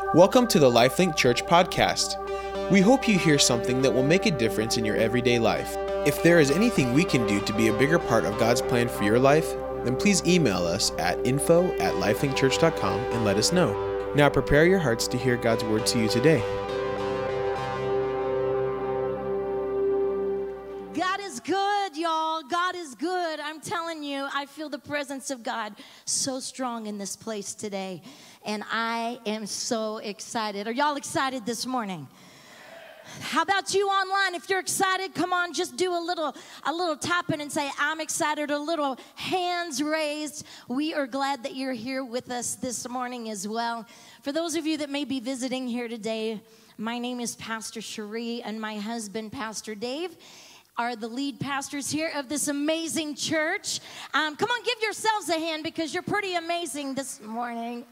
Welcome to the LifeLink Church podcast. We hope you hear something that will make a difference in your everyday life. If there is anything we can do to be a bigger part of God's plan for your life, then please email us at info@lifelinkchurch.com and let us know. Now prepare your hearts to hear God's word to you today. God is good, y'all. God is good. I'm telling you, I feel the presence of God so strong in this place today. And I am so excited. Are y'all excited this morning? How about you online? If you're excited, come on, just do a little tapping and say, I'm excited, a little hands raised. We are glad that you're here with us this morning as well. For those of you that may be visiting here today, my name is Pastor Cherie, and my husband, Pastor Dave, are the lead pastors here of this amazing church. Come on, give yourselves a hand because you're pretty amazing this morning.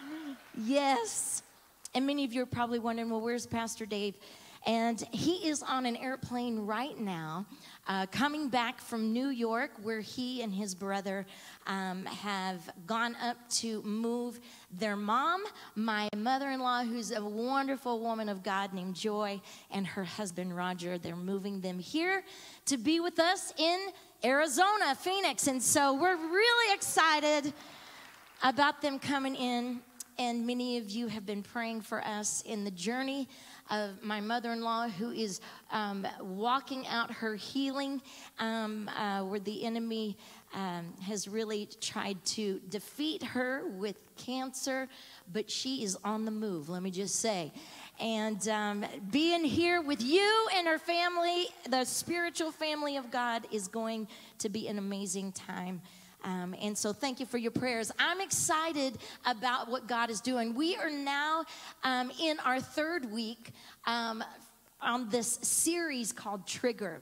Yes. And many of you are probably wondering, well, where's Pastor Dave? And he is on an airplane right now, coming back from New York, where he and his brother have gone up to move their mom, my mother-in-law, who's a wonderful woman of God named Joy, and her husband, Roger. They're moving them here to be with us in Arizona, Phoenix. And so we're really excited about them coming in. And many of you have been praying for us in the journey of my mother-in-law, who is walking out her healing, where the enemy has really tried to defeat her with cancer, but she is on the move, let me just say. And being here with you and her family, the spiritual family of God, is going to be an amazing time. And so thank you for your prayers. I'm excited about what God is doing. We are now in our third week on this series called Triggered.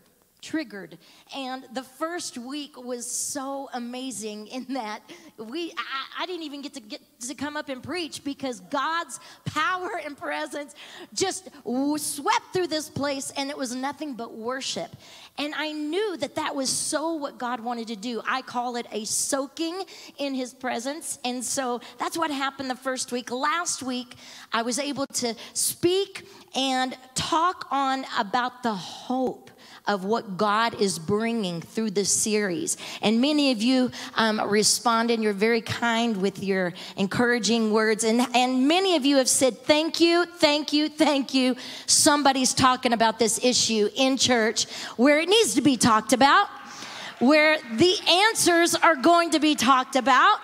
And the first week was so amazing in that I didn't even get to come up and preach because God's power and presence just swept through this place, and it was nothing but worship. And I knew that was so what God wanted to do. I call it a soaking in his presence. And so that's what happened the first week. Last week, I was able to speak and talk on about the hope of what God is bringing through this series. And many of you responded. You're very kind with your encouraging words. And many of you have said, thank you, thank you, thank you. Somebody's talking about this issue in church where it needs to be talked about, where the answers are going to be talked about.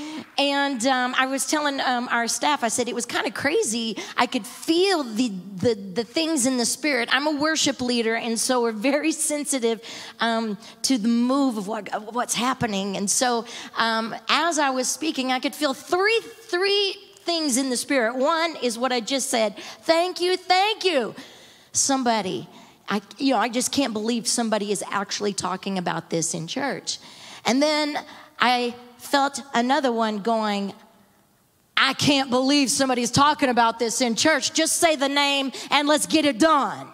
And I was telling our staff, I said it was kind of crazy. I could feel the things in the spirit. I'm a worship leader, and so we're very sensitive to the move of what's happening. And so as I was speaking, I could feel three things in the spirit. One is what I just said. Thank you, thank you. Somebody, I just can't believe somebody is actually talking about this in church. And then I felt another one going, I can't believe somebody's talking about this in church. Just say the name and let's get it done.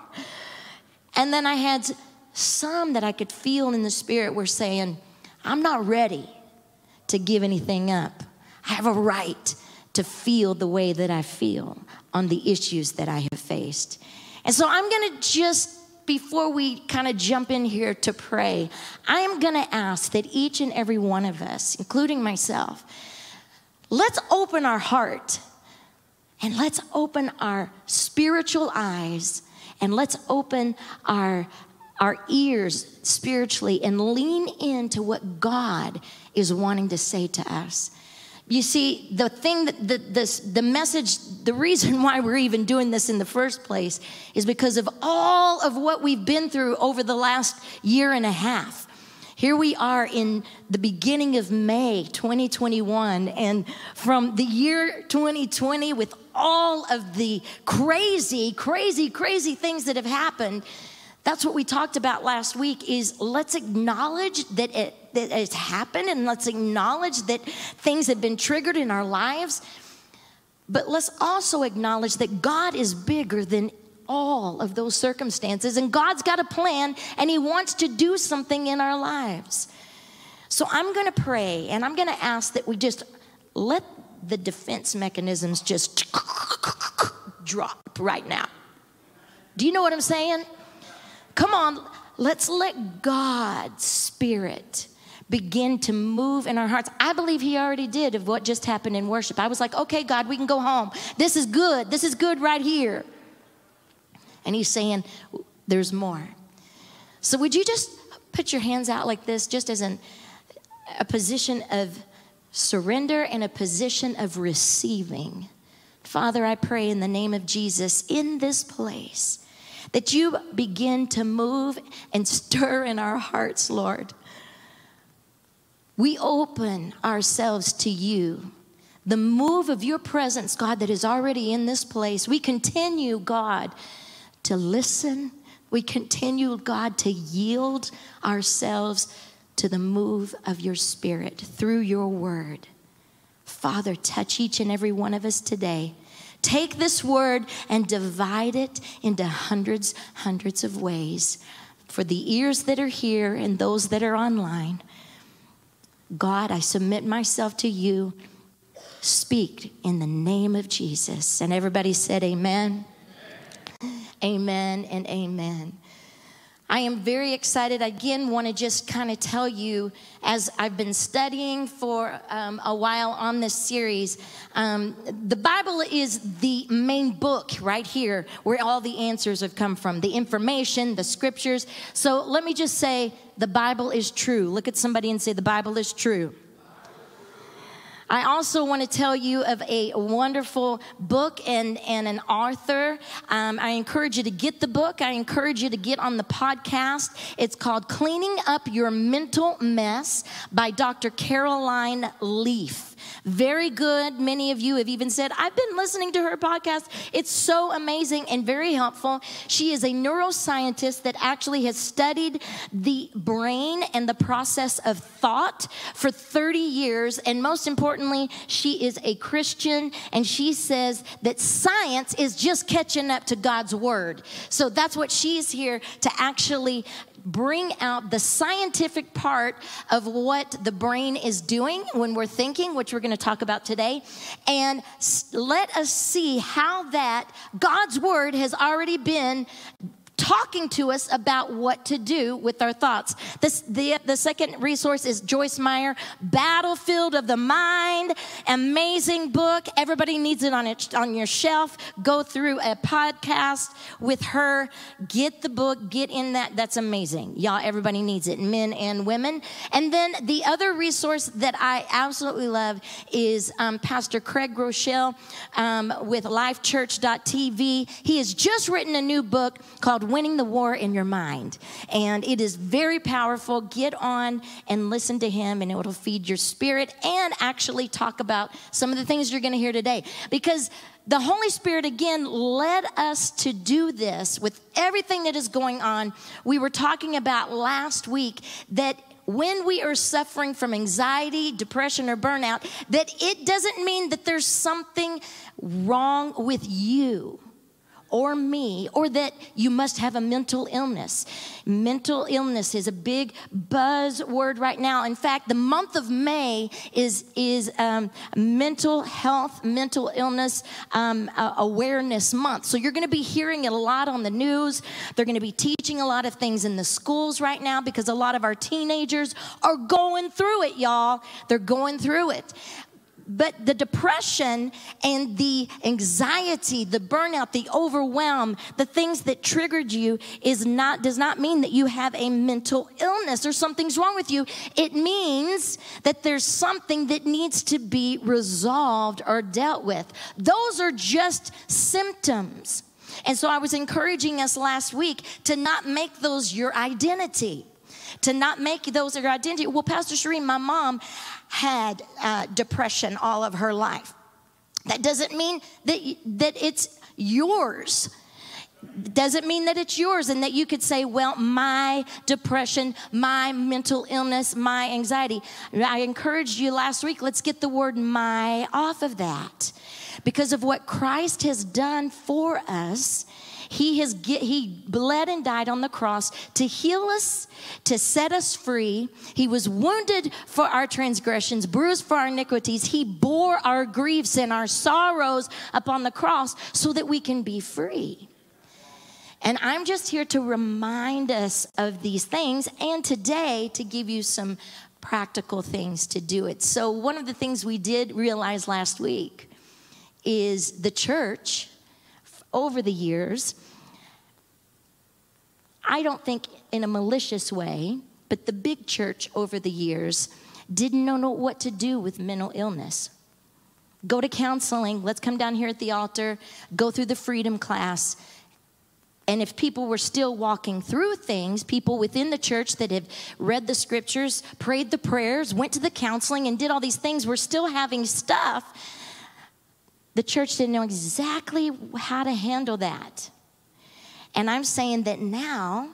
And then I had some that I could feel in the spirit were saying, I'm not ready to give anything up. I have a right to feel the way that I feel on the issues that I have faced. And so I'm going to just, before we kind of jump in here to pray, I am going to ask that each and every one of us, including myself, let's open our heart and let's open our spiritual eyes and let's open our ears spiritually and lean into what God is wanting to say to us. You see, the thing the message, the reason why we're even doing this in the first place is because of all of what we've been through over the last year and a half. Here we are in the beginning of May 2021, and from the year 2020 with all of the crazy things that have happened, that's what we talked about last week is let's acknowledge that it's happened, and let's acknowledge that things have been triggered in our lives. But let's also acknowledge that God is bigger than all of those circumstances, and God's got a plan, and he wants to do something in our lives. So I'm going to pray, and I'm going to ask that we just let the defense mechanisms just drop right now. Do you know what I'm saying? Come on, let's let God's Spirit begin to move in our hearts. I believe he already did of what just happened in worship. I was like, okay, God, we can go home. This is good. This is good right here. And he's saying, there's more. So would you just put your hands out like this, just as a position of surrender and a position of receiving. Father, I pray in the name of Jesus in this place that you begin to move and stir in our hearts, Lord. We open ourselves to you. The move of your presence, God, that is already in this place. We continue, God, to listen. We continue, God, to yield ourselves to the move of your Spirit through your word. Father, touch each and every one of us today. Take this word and divide it into hundreds of ways. For the ears that are here and those that are online, God, I submit myself to you. Speak in the name of Jesus. And everybody said amen. Amen and amen. I am very excited. Again, want to just kind of tell you, as I've been studying for a while on this series, the Bible is the main book right here where all the answers have come from, the information, the scriptures. So let me just say, the Bible is true. Look at somebody and say, the Bible is true. I also want to tell you of a wonderful book and an author. I encourage you to get the book. I encourage you to get on the podcast. It's called Cleaning Up Your Mental Mess by Dr. Caroline Leaf. Very good. Many of you have even said, I've been listening to her podcast. It's so amazing and very helpful. She is a neuroscientist that actually has studied the brain and the process of thought for 30 years. And most importantly, she is a Christian, and she says that science is just catching up to God's word. So that's what she's here to actually bring out the scientific part of what the brain is doing when we're thinking, which we're going to talk about today, and let us see how that God's word has already been talking to us about what to do with our thoughts. The second resource is Joyce Meyer, Battlefield of the Mind. Amazing book. Everybody needs it on your shelf. Go through a podcast with her. Get the book. Get in that. That's amazing. Y'all, everybody needs it, men and women. And then the other resource that I absolutely love is Pastor Craig Rochelle with lifechurch.tv. He has just written a new book called Winning the War in Your Mind. And it is very powerful. Get on and listen to him, and it will feed your spirit and actually talk about some of the things you're going to hear today. Because the Holy Spirit, again, led us to do this with everything that is going on. We were talking about last week that when we are suffering from anxiety, depression, or burnout, that it doesn't mean that there's something wrong with you or me, or that you must have a mental illness. Mental illness is a big buzzword right now. In fact, the month of May is mental health, mental illness awareness month. So you're going to be hearing it a lot on the news. They're going to be teaching a lot of things in the schools right now because a lot of our teenagers are going through it, y'all. They're going through it. But the depression and the anxiety, the burnout, the overwhelm, the things that triggered you does not mean that you have a mental illness or something's wrong with you. It means that there's something that needs to be resolved or dealt with. Those are just symptoms. And so I was encouraging us last week to not make those your identity. To not make those your identity. Well, Pastor Shereen, my mom had depression all of her life. That doesn't mean that it's yours. Doesn't mean that it's yours and that you could say, well, my depression, my mental illness, my anxiety. I encouraged you last week, let's get the word my off of that. because of what Christ has done for us. He bled and died on the cross to heal us, to set us free. He was wounded for our transgressions, bruised for our iniquities. He bore our griefs and our sorrows upon the cross so that we can be free. And I'm just here to remind us of these things, and today to give you some practical things to do it. So one of the things we did realize last week is the church over the years, I don't think in a malicious way, but the big church over the years didn't know what to do with mental illness. Go to counseling, let's come down here at the altar, go through the freedom class. And if people were still walking through things, people within the church that have read the scriptures, prayed the prayers, went to the counseling and did all these things, were still having stuff. The church didn't know exactly how to handle that. And I'm saying that now,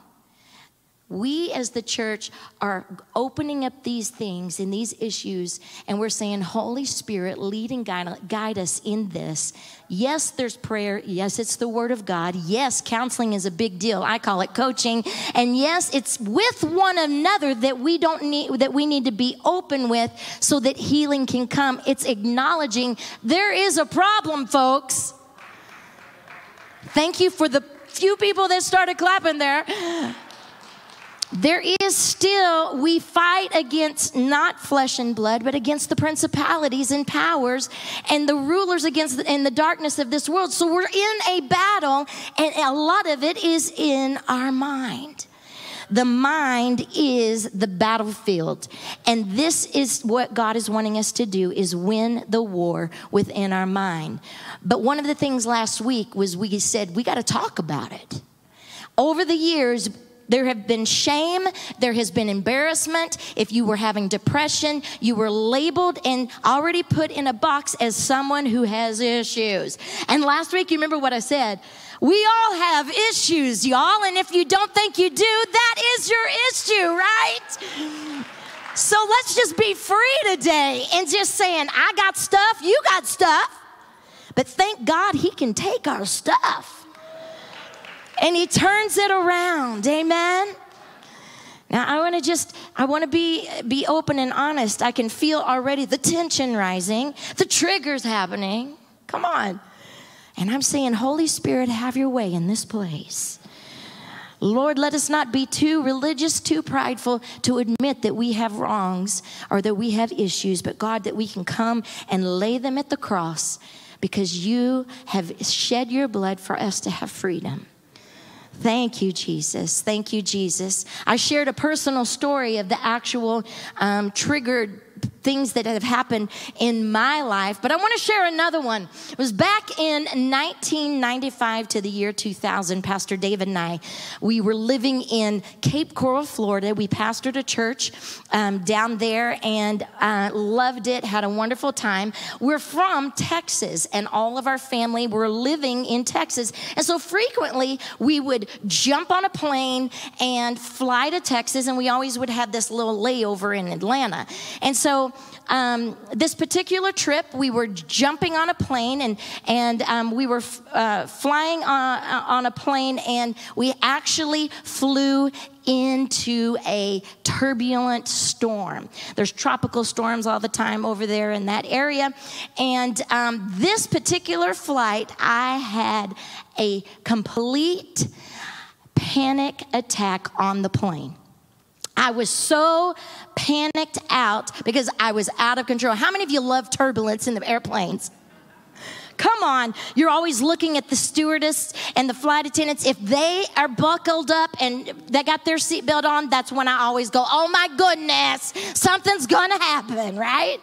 we as the church are opening up these things and these issues, and we're saying, Holy Spirit, lead and guide us in this. Yes, there's prayer. Yes, it's the Word of God. Yes, counseling is a big deal. I call it coaching. And yes, it's with one another that we need to be open with so that healing can come. It's acknowledging there is a problem, folks. Thank you for the few people that started clapping there. There is still, we fight against not flesh and blood, but against the principalities and powers and the rulers in the darkness of this world. So we're in a battle, and a lot of it is in our mind. The mind is the battlefield. And this is what God is wanting us to do, is win the war within our mind. But one of the things last week was we said, we got to talk about it. Over the years, there have been shame. There has been embarrassment. If you were having depression, you were labeled and already put in a box as someone who has issues. And last week, you remember what I said? We all have issues, y'all. And if you don't think you do, that is your issue, right? So let's just be free today and just saying, I got stuff, you got stuff. But thank God he can take our stuff. And he turns it around. Amen. Now, I want to be open and honest. I can feel already the tension rising, the triggers happening. Come on. And I'm saying, Holy Spirit, have your way in this place. Lord, let us not be too religious, too prideful to admit that we have wrongs or that we have issues, but God, that we can come and lay them at the cross because you have shed your blood for us to have freedom. Thank you, Jesus. Thank you, Jesus. I shared a personal story of the actual triggered things that have happened in my life, but I want to share another one. It was back in 1995 to the year 2000. Pastor David and I, we were living in Cape Coral, Florida. We pastored a church down there and loved it, had a wonderful time. We're from Texas, and all of our family were living in Texas. And so frequently we would jump on a plane and fly to Texas, and we always would have this little layover in Atlanta. And so this particular trip, we were jumping on a plane, and we were flying on a plane, and we actually flew into a turbulent storm. There's tropical storms all the time over there in that area. And this particular flight, I had a complete panic attack on the plane. I was so panicked out because I was out of control. How many of you love turbulence in the airplanes? Come on. You're always looking at the stewardess and the flight attendants. If they are buckled up and they got their seatbelt on, that's when I always go, oh my goodness, something's going to happen, right?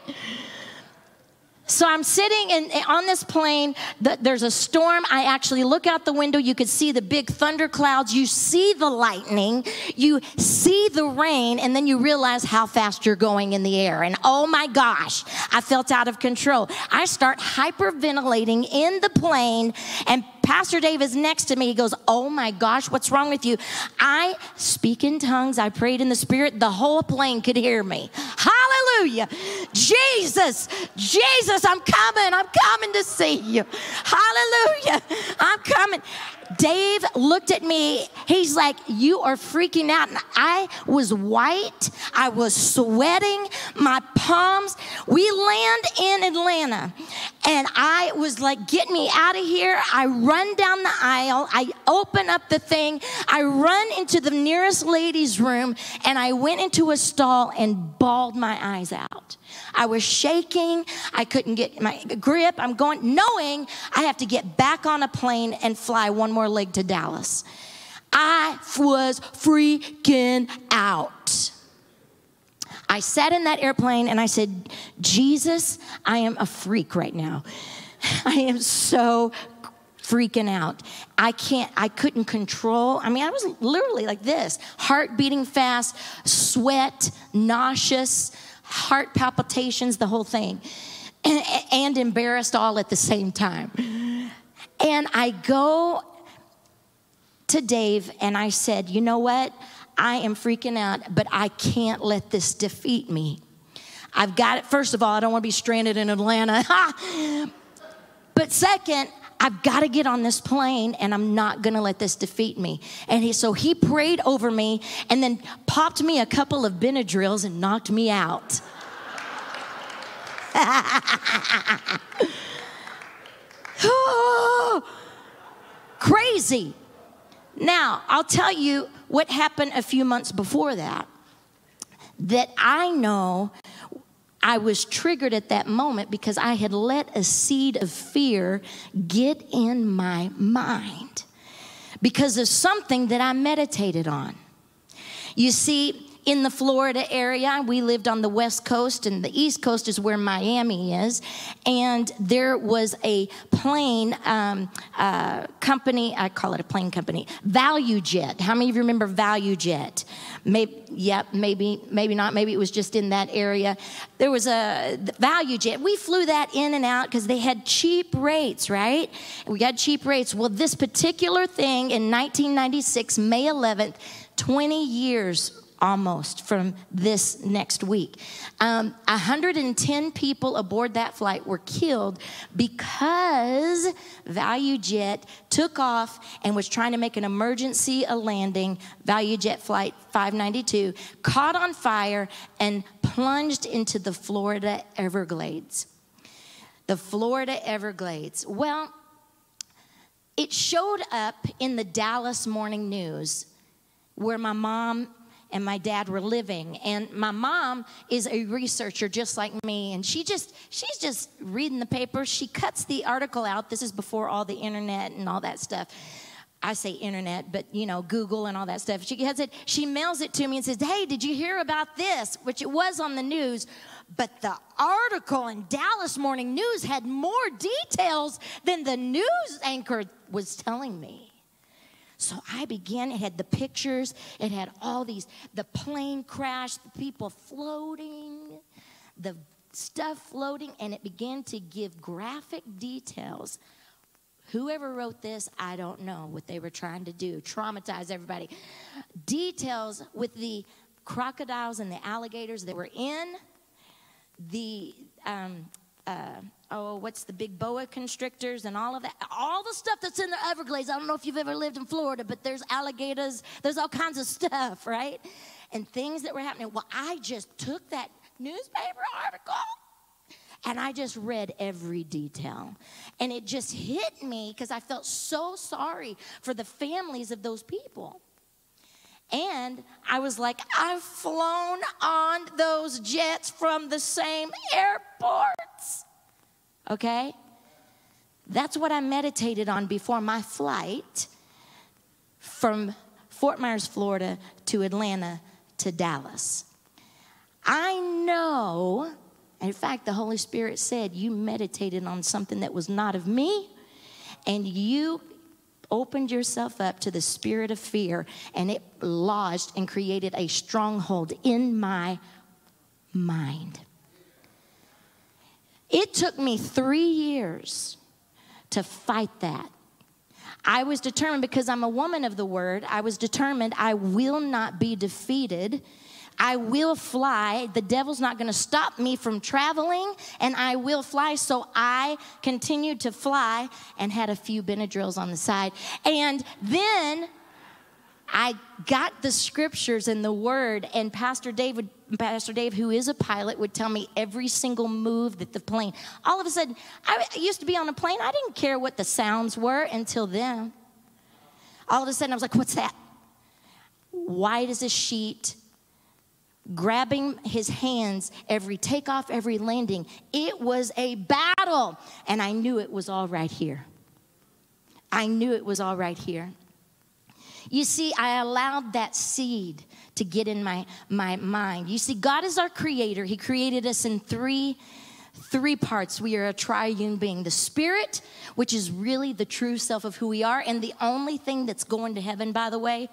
So I'm sitting on this plane. There's a storm. I actually look out the window. You could see the big thunder clouds. You see the lightning. You see the rain. And then you realize how fast you're going in the air. And oh my gosh, I felt out of control. I start hyperventilating in the plane. And Pastor Dave is next to me. He goes, oh my gosh, what's wrong with you? I speak in tongues. I prayed in the Spirit. The whole plane could hear me. Hallelujah. Hallelujah. Jesus, I'm coming to see you. Hallelujah. I'm coming. Dave looked at me. He's like, you are freaking out. And I was white. I was sweating. My palms. We land in Atlanta. And I was like, get me out of here. I run down the aisle. I open up the thing. I run into the nearest ladies' room. And I went into a stall and bawled my eyes out. I was shaking. I couldn't get my grip. I'm going, knowing I have to get back on a plane and fly one more leg to Dallas. I was freaking out. I sat in that airplane and I said, Jesus, I am a freak right now. I am so freaking out. I couldn't control. I mean, I was literally like this, heart beating fast, sweat, nauseous, heart palpitations, the whole thing, and embarrassed all at the same time. And I go to Dave and I said, you know what? I am freaking out, but I can't let this defeat me. I've got it. First of all, I don't want to be stranded in Atlanta. But second, I've got to get on this plane, and I'm not going to let this defeat me. And so he prayed over me and then popped me a couple of Benadryls and knocked me out. Oh, crazy. Now, I'll tell you what happened a few months before that I know I was triggered at that moment because I had let a seed of fear get in my mind because of something that I meditated on. You see, in the Florida area, we lived on the West Coast, and the East Coast is where Miami is. And there was a plane company, I call it a plane company, ValueJet. How many of you remember ValueJet? Maybe not. Maybe it was just in that area. There was a ValueJet. We flew that in and out because they had cheap rates, right? We got cheap rates. Well, this particular thing in 1996, May 11th, 20 years almost from this next week. 110 people aboard that flight were killed because ValueJet took off and was trying to make an emergency landing. ValueJet flight 592 caught on fire and plunged into the Florida Everglades. The Florida Everglades. Well, it showed up in the Dallas Morning News where my mom and my dad were living. And my mom is a researcher just like me. And she's just reading the paper. She cuts the article out. This is before all the internet and all that stuff. I say internet, but Google and all that stuff. She mails it to me and says, hey, did you hear about this? Which it was on the news. But the article in Dallas Morning News had more details than the news anchor was telling me. So I began, it had the pictures, it had all these, the plane crash, the people floating, the stuff floating, and it began to give graphic details. Whoever wrote this, I don't know what they were trying to do, traumatize everybody. Details with the crocodiles and the alligators that were in the, what's the big boa constrictors and all of that, all the stuff that's in the Everglades. I don't know if you've ever lived in Florida, but there's alligators, there's all kinds of stuff, right? And things that were happening. Well, I just took that newspaper article and I just read every detail. And it just hit me because I felt so sorry for the families of those people. And I was like, I've flown on those jets from the same airports. Okay? That's what I meditated on before my flight from Fort Myers, Florida to Atlanta to Dallas. I know, in fact, the Holy Spirit said, you meditated on something that was not of me, and you opened yourself up to the spirit of fear, and it lodged and created a stronghold in my mind. It took me 3 years to fight that. I was determined, because I'm a woman of the word, I was determined I will not be defeated I will fly. The devil's not going to stop me from traveling, and I will fly. So I continued to fly and had a few Benadryls on the side. And then I got the scriptures and the word, and Pastor Dave, who is a pilot, would tell me every single move that the plane. All of a sudden, I used to be on a plane. I didn't care what the sounds were until then. All of a sudden, I was like, what's that? White as a sheet, grabbing his hands, every takeoff, every landing. It was a battle, and I knew it was all right here. I knew it was all right here. You see, I allowed that seed to get in my mind. You see, God is our creator. He created us in three parts. We are a triune being. The spirit, which is really the true self of who we are, and the only thing that's going to heaven, by the way.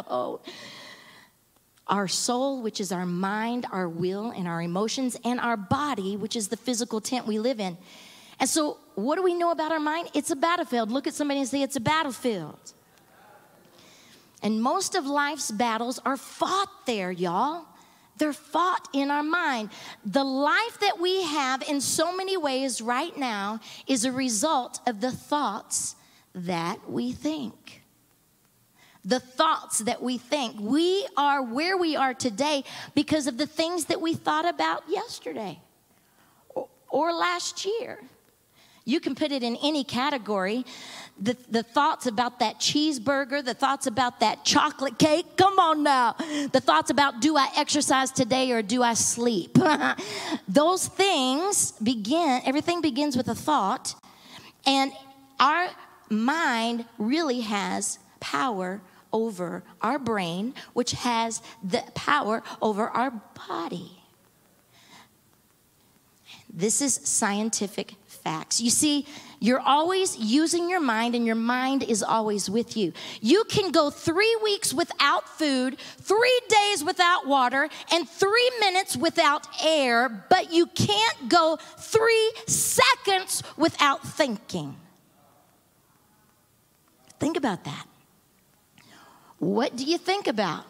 Our soul, which is our mind, our will, and our emotions, and our body, which is the physical tent we live in. And so what do we know about our mind? It's a battlefield. Look at somebody and say, it's a battlefield. And most of life's battles are fought there, y'all. They're fought in our mind. The life that we have in so many ways right now is a result of the thoughts that we think. The thoughts that we think. We are where we are today because of the things that we thought about yesterday or last year. You can put it in any category. The thoughts about that cheeseburger, the thoughts about that chocolate cake, come on now. The thoughts about, do I exercise today or do I sleep? Those things everything begins with a thought. And our mind really has power over our brain, which has the power over our body. This is scientific facts. You see, you're always using your mind, and your mind is always with you. You can go 3 weeks without food, 3 days without water, and 3 minutes without air, but you can't go 3 seconds without thinking. Think about that. What do you think about?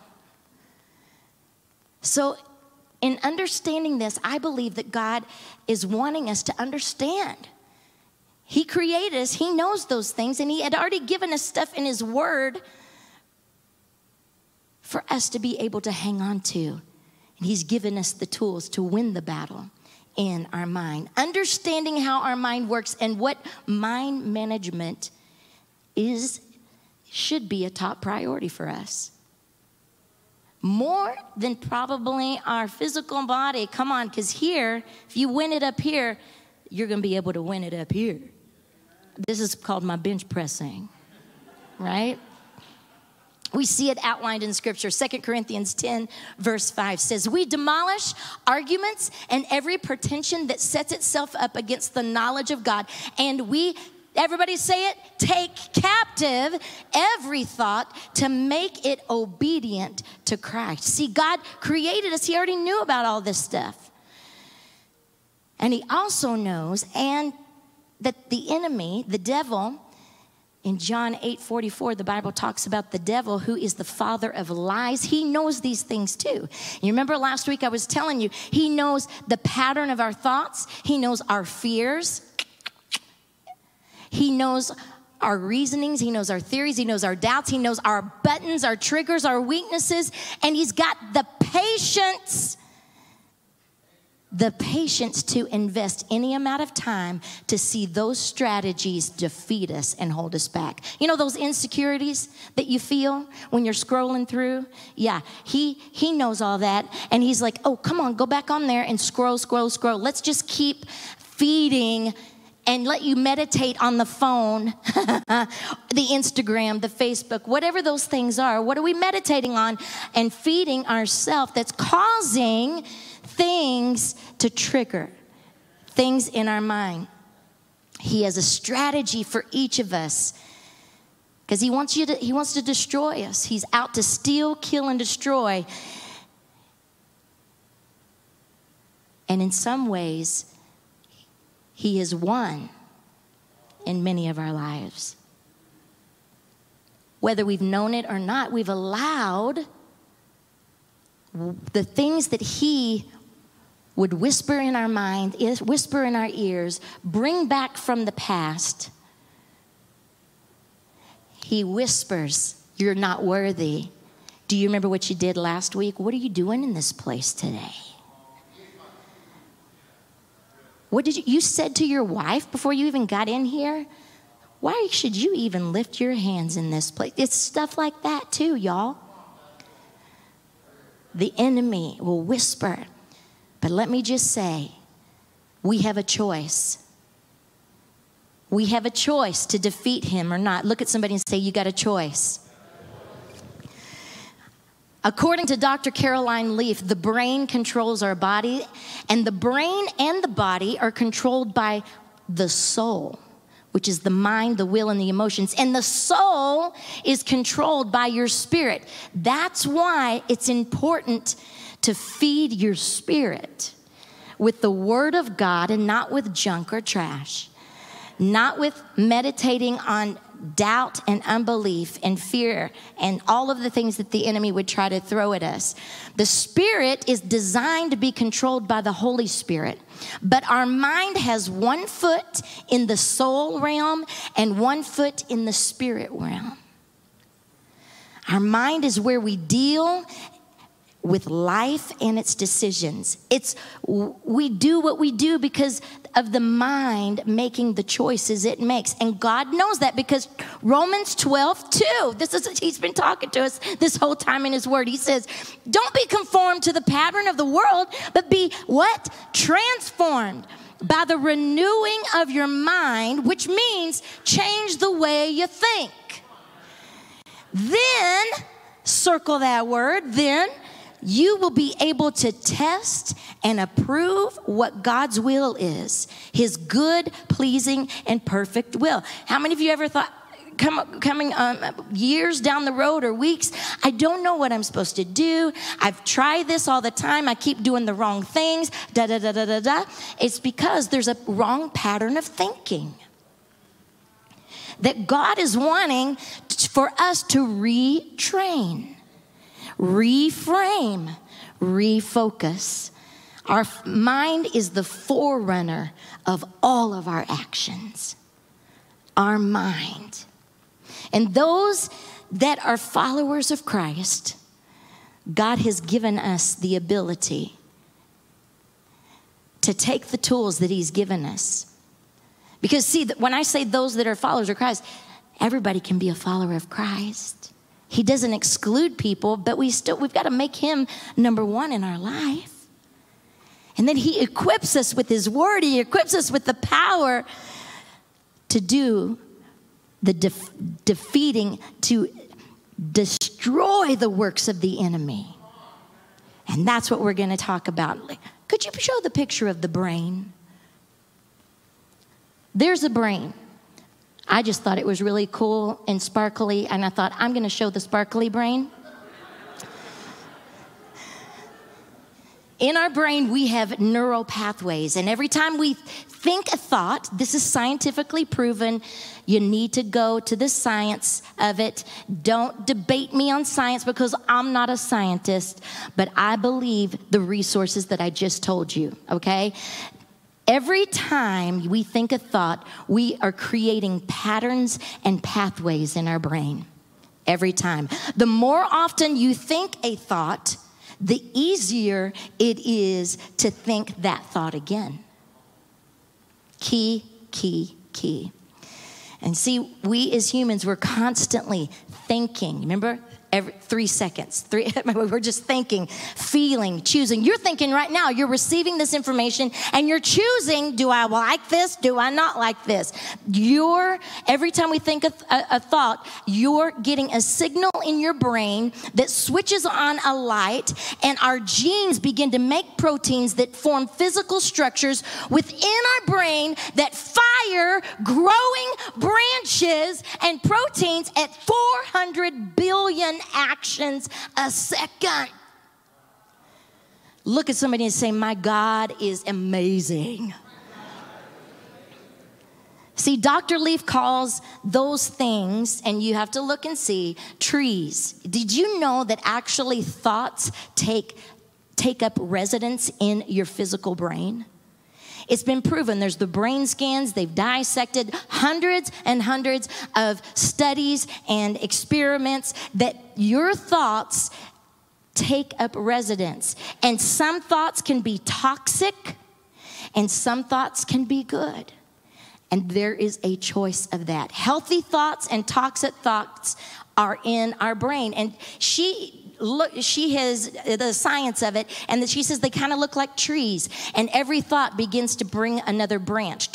So, in understanding this, I believe that God is wanting us to understand. He created us. He knows those things, and he had already given us stuff in his word for us to be able to hang on to. And he's given us the tools to win the battle in our mind. Understanding how our mind works and what mind management should be a top priority for us. More than probably our physical body. Come on, because here, if you win it up here, you're going to be able to win it up here. This is called my bench pressing, right? We see it outlined in Scripture. 2 Corinthians 10, verse 5 says, we demolish arguments and every pretension that sets itself up against the knowledge of God. And we, everybody say it, take captive every thought to make it obedient to Christ. See, God created us. He already knew about all this stuff. And he also knows that the enemy, the devil, in John 8:44, the Bible talks about the devil, who is the father of lies. He knows these things too. You remember last week I was telling you, he knows the pattern of our thoughts. He knows our fears. He knows our reasonings. He knows our theories. He knows our doubts. He knows our buttons, our triggers, our weaknesses. And he's got the patience to invest any amount of time to see those strategies defeat us and hold us back. You know those insecurities that you feel when you're scrolling through? Yeah, he knows all that. And he's like, oh, come on, go back on there and scroll. Let's just keep feeding and let you meditate on the phone, the Instagram, the Facebook, whatever those things are. What are we meditating on and feeding ourselves that's causing things to trigger, things in our mind? He has a strategy for each of us because he wants to destroy us. He's out to steal, kill, and destroy. And in some ways, he has won in many of our lives. Whether we've known it or not, we've allowed the things that he would whisper in our mind, whisper in our ears, bring back from the past, he whispers, you're not worthy. Do you remember what you did last week? What are you doing in this place today? What did you said to your wife before you even got in here? Why should you even lift your hands in this place? It's stuff like that too, y'all. The enemy will whisper. But let me just say, we have a choice. We have a choice to defeat him or not. Look at somebody and say, you got a choice. According to Dr. Caroline Leaf, the brain controls our body, and the brain and the body are controlled by the soul, which is the mind, the will, and the emotions. And the soul is controlled by your spirit. That's why it's important to feed your spirit with the Word of God and not with junk or trash, not with meditating on doubt and unbelief and fear and all of the things that the enemy would try to throw at us. The spirit is designed to be controlled by the Holy Spirit, but our mind has 1 foot in the soul realm and 1 foot in the spirit realm. Our mind is where we deal with life and its decisions. We do what we do because of the mind making the choices it makes. And God knows that because Romans 12:2, he's been talking to us this whole time in his word. He says, don't be conformed to the pattern of the world, but be what? Transformed by the renewing of your mind, which means change the way you think. Then, circle that word, then, you will be able to test and approve what God's will is, his good, pleasing, and perfect will. How many of you ever thought, coming years down the road or weeks, I don't know what I'm supposed to do. I've tried this all the time. I keep doing the wrong things, da-da-da-da-da-da. It's because there's a wrong pattern of thinking that God is wanting for us to retrain, reframe, refocus. Our mind is the forerunner of all of our actions. Our mind. And those that are followers of Christ, God has given us the ability to take the tools that he's given us. Because see, when I say those that are followers of Christ, everybody can be a follower of Christ. He doesn't exclude people, but we've got to make him number one in our life. And then he equips us with his word. He equips us with the power to do the defeating, to destroy the works of the enemy. And that's what we're going to talk about. Could you show the picture of the brain? There's a brain. I just thought it was really cool and sparkly, and I thought, I'm going to show the sparkly brain. In our brain, we have neural pathways, and every time we think a thought, this is scientifically proven. You need to go to the science of it. Don't debate me on science because I'm not a scientist, but I believe the resources that I just told you, okay? Every time we think a thought, we are creating patterns and pathways in our brain. Every time. The more often you think a thought, the easier it is to think that thought again. Key, key, key. And see, we as humans, we're constantly thinking. Remember? Every 3 seconds. We're just thinking, feeling, choosing. You're thinking right now, you're receiving this information and you're choosing, do I like this? Do I not like this? Every time we think a thought, you're getting a signal in your brain that switches on a light, and our genes begin to make proteins that form physical structures within our brain that fire growing branches and proteins at 400 billion actions a second. Look at somebody and say, my God is amazing. See, Dr. Leaf calls those things, and you have to look and see, trees. Did you know that actually thoughts take up residence in your physical brain? It's been proven. There's the brain scans. They've dissected hundreds and hundreds of studies and experiments that your thoughts take up residence. And some thoughts can be toxic, and some thoughts can be good. And there is a choice of that. Healthy thoughts and toxic thoughts are in our brain. And she has the science of it, and she says they kind of look like trees. And every thought begins to bring another branch.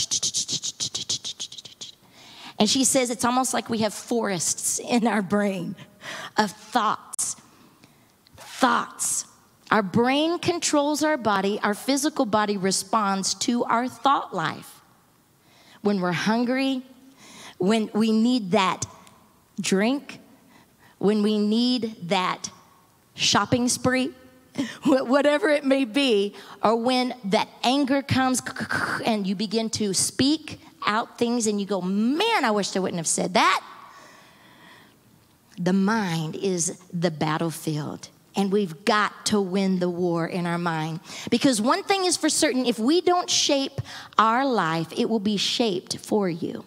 And she says it's almost like we have forests in our brain of thoughts. Thoughts. Our brain controls our body. Our physical body responds to our thought life. When we're hungry, when we need that drink, when we need that shopping spree, whatever it may be, or when that anger comes and you begin to speak out things and you go, man, I wish I wouldn't have said that. The mind is the battlefield. And we've got to win the war in our mind. Because one thing is for certain, if we don't shape our life, it will be shaped for you.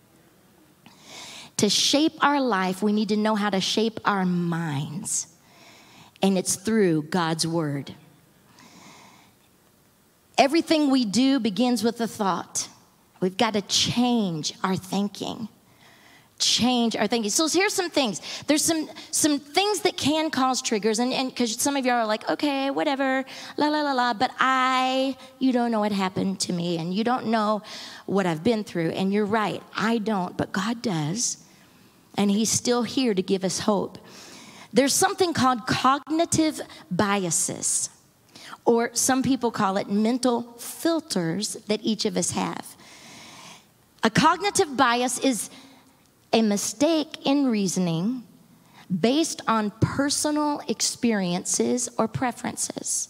To shape our life, we need to know how to shape our minds. And it's through God's word. Everything we do begins with a thought. We've got to change our thinking. Change our thinking. So here's some things. There's some things that can cause triggers, and because some of you are like, okay, whatever, la la la la, but you don't know what happened to me, and you don't know what I've been through, and you're right, I don't, but God does, and He's still here to give us hope. There's something called cognitive biases, or some people call it mental filters that each of us have. A cognitive bias is a mistake in reasoning based on personal experiences or preferences.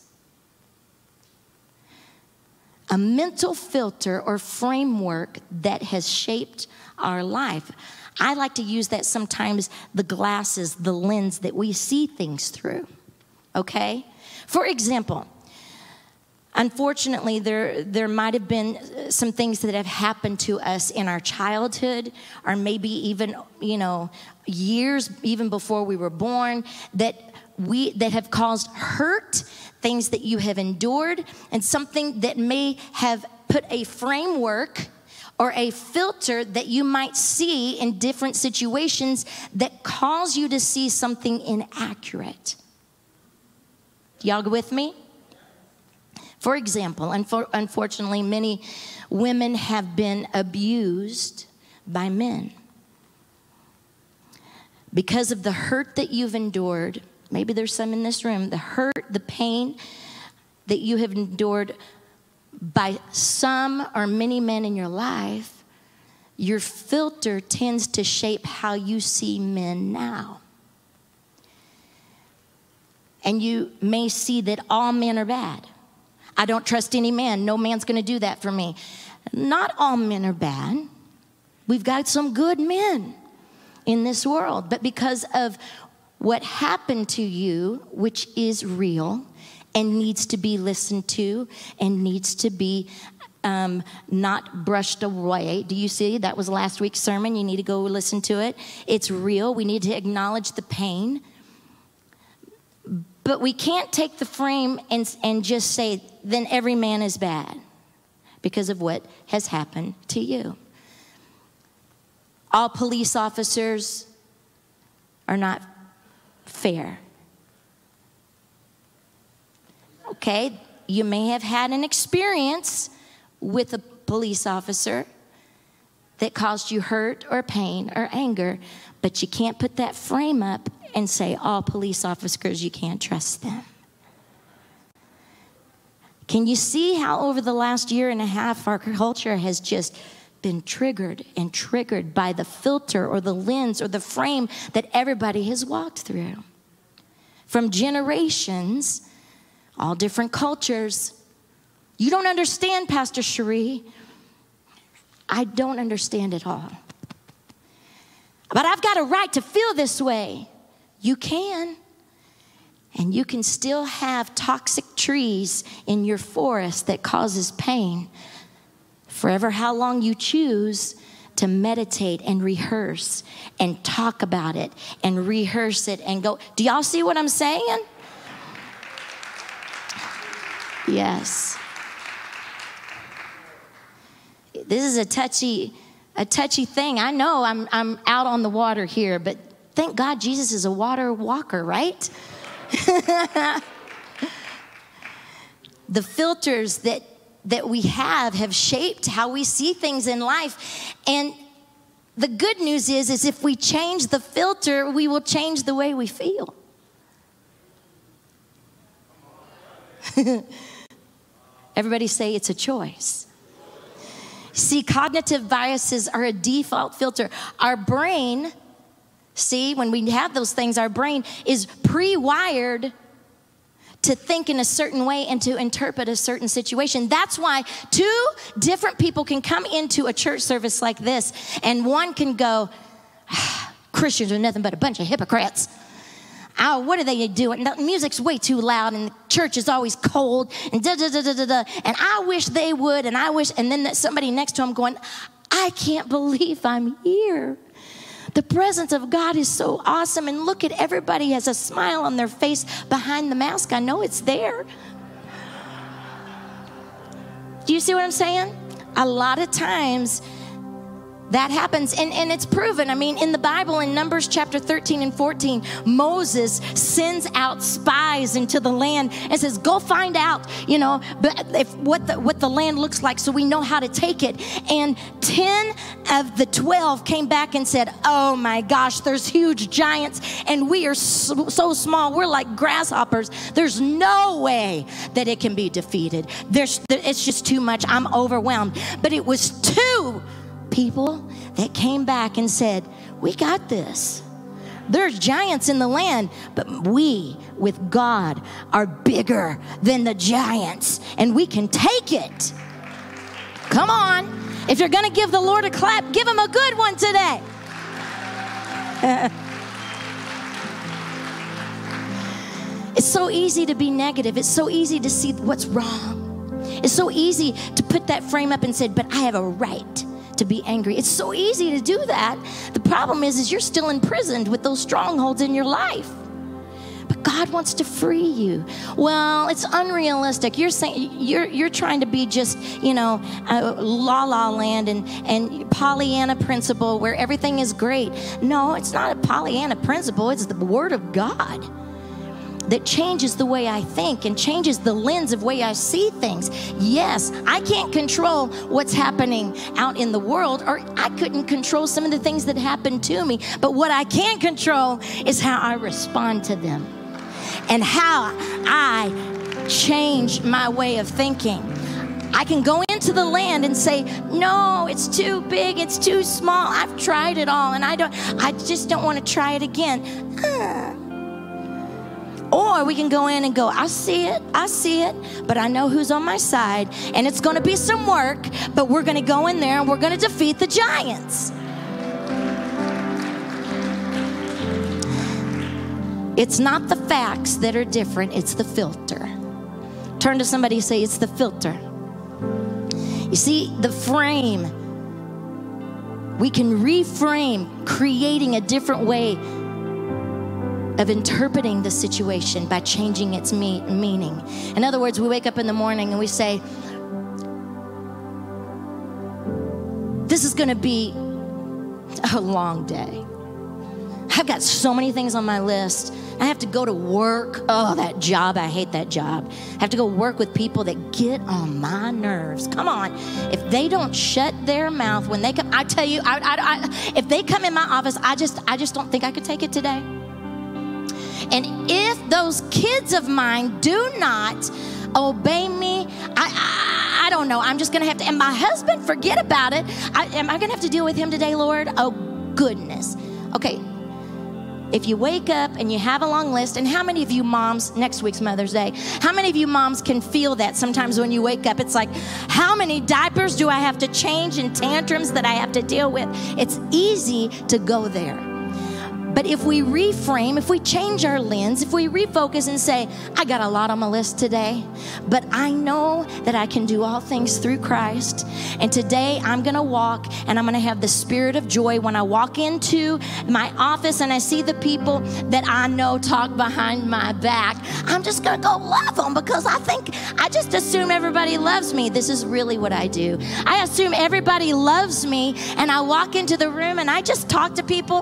A mental filter or framework that has shaped our life. I like to use that sometimes, the glasses, the lens that we see things through, okay? For example, unfortunately, there might have been some things that have happened to us in our childhood, or maybe even, years even before we were born, that have caused hurt, things that you have endured, and something that may have put a framework or a filter that you might see in different situations that cause you to see something inaccurate. Y'all go with me? For example, unfortunately, many women have been abused by men. Because of the hurt that you've endured, maybe there's some in this room, the hurt, the pain that you have endured by some or many men in your life, your filter tends to shape how you see men now. And you may see that all men are bad. I don't trust any man. No man's going to do that for me. Not all men are bad. We've got some good men in this world. But because of what happened to you, which is real and needs to be listened to and needs to be not brushed away. Do you see? That was last week's sermon. You need to go listen to it. It's real. We need to acknowledge the pain. But we can't take the frame and just say, then every man is bad because of what has happened to you. All police officers are not fair. Okay, you may have had an experience with a police officer that caused you hurt or pain or anger, but you can't put that frame up and say, all police officers, you can't trust them. Can you see how over the last year and a half, our culture has just been triggered and triggered by the filter or the lens or the frame that everybody has walked through? From generations, all different cultures. You don't understand, Pastor Cherie. I don't understand it all. But I've got a right to feel this way. You can. And you can still have toxic trees in your forest that causes pain forever how long you choose to meditate and rehearse and talk about it and rehearse it and go. Do y'all see what I'm saying? Yes. This is a touchy thing. I know I'm out on the water here, but thank God Jesus is a water walker, right? The filters that we have shaped how we see things in life. And the good news is if we change the filter, we will change the way we feel. Everybody say it's a choice. See, cognitive biases are a default filter. Our brain, see, when we have those things, our brain is pre-wired to think in a certain way and to interpret a certain situation. That's why two different people can come into a church service like this, and one can go, Christians are nothing but a bunch of hypocrites. Oh, what are they doing? The music's way too loud, and the church is always cold, and da-da-da-da-da-da. And I wish they would, and I wish, and then somebody next to them going, I can't believe I'm here. The presence of God is so awesome, and look at everybody has a smile on their face behind the mask. I know it's there. Do you see what I'm saying? A lot of times that happens, and it's proven. I mean, in the Bible, in Numbers chapter 13 and 14, Moses sends out spies into the land and says, go find out, what the land looks like so we know how to take it. And 10 of the 12 came back and said, oh my gosh, there's huge giants, and we are so small, we're like grasshoppers. There's no way that it can be defeated. It's just too much. I'm overwhelmed. But it was 2 people that came back and said, we got this. There's giants in the land, but we with God are bigger than the giants, and we can take it. Come on. If you're going to give the Lord a clap, give him a good one today. It's so easy to be negative. It's so easy to see what's wrong. It's so easy to put that frame up and say, but I have a right to be angry. It's so easy to do that. The problem is you're still imprisoned with those strongholds in your life. But God wants to free you. Well, it's unrealistic. You're saying you're trying to be just, la la land and Pollyanna principle where everything is great. No, it's not a Pollyanna principle. It's the Word of God that changes the way I think and changes the lens of way I see things. Yes, I can't control what's happening out in the world, or I couldn't control some of the things that happen to me. But what I can control is how I respond to them and how I change my way of thinking. I can go into the land and say, no, it's too big, it's too small. I've tried it all, and I just don't want to try it again. Or we can go in and go, I see it, but I know who's on my side, and it's going to be some work, but we're going to go in there and we're going to defeat the giants. It's not the facts that are different, it's the filter. Turn to somebody and say, it's the filter. You see, the frame, we can reframe, creating a different way of interpreting the situation by changing its meaning. In other words, we wake up in the morning and we say, this is going to be a long day. I've got so many things on my list. I have to go to work. Oh, that job, I hate that job. I have to go work with people that get on my nerves. Come on. If they don't shut their mouth when they come, I tell you, if they come in my office, I just don't think I could take it today. And if those kids of mine do not obey me, I don't know. I'm just going to have to, and my husband, forget about it. Am I going to have to deal with him today, Lord? Oh, goodness. Okay. if you wake up and you have a long list, and how many of you moms, next week's Mother's Day, how many of you moms can feel that sometimes when you wake up, it's like, how many diapers do I have to change and tantrums that I have to deal with? It's easy to go there. But if we reframe, if we change our lens, if we refocus and say, I got a lot on my list today, but I know that I can do all things through Christ. And today I'm going to walk and I'm going to have the spirit of joy when I walk into my office and I see the people that I know talk behind my back. I'm just going to go love them because I just assume everybody loves me. This is really what I do. I assume everybody loves me, and I walk into the room and I just talk to people.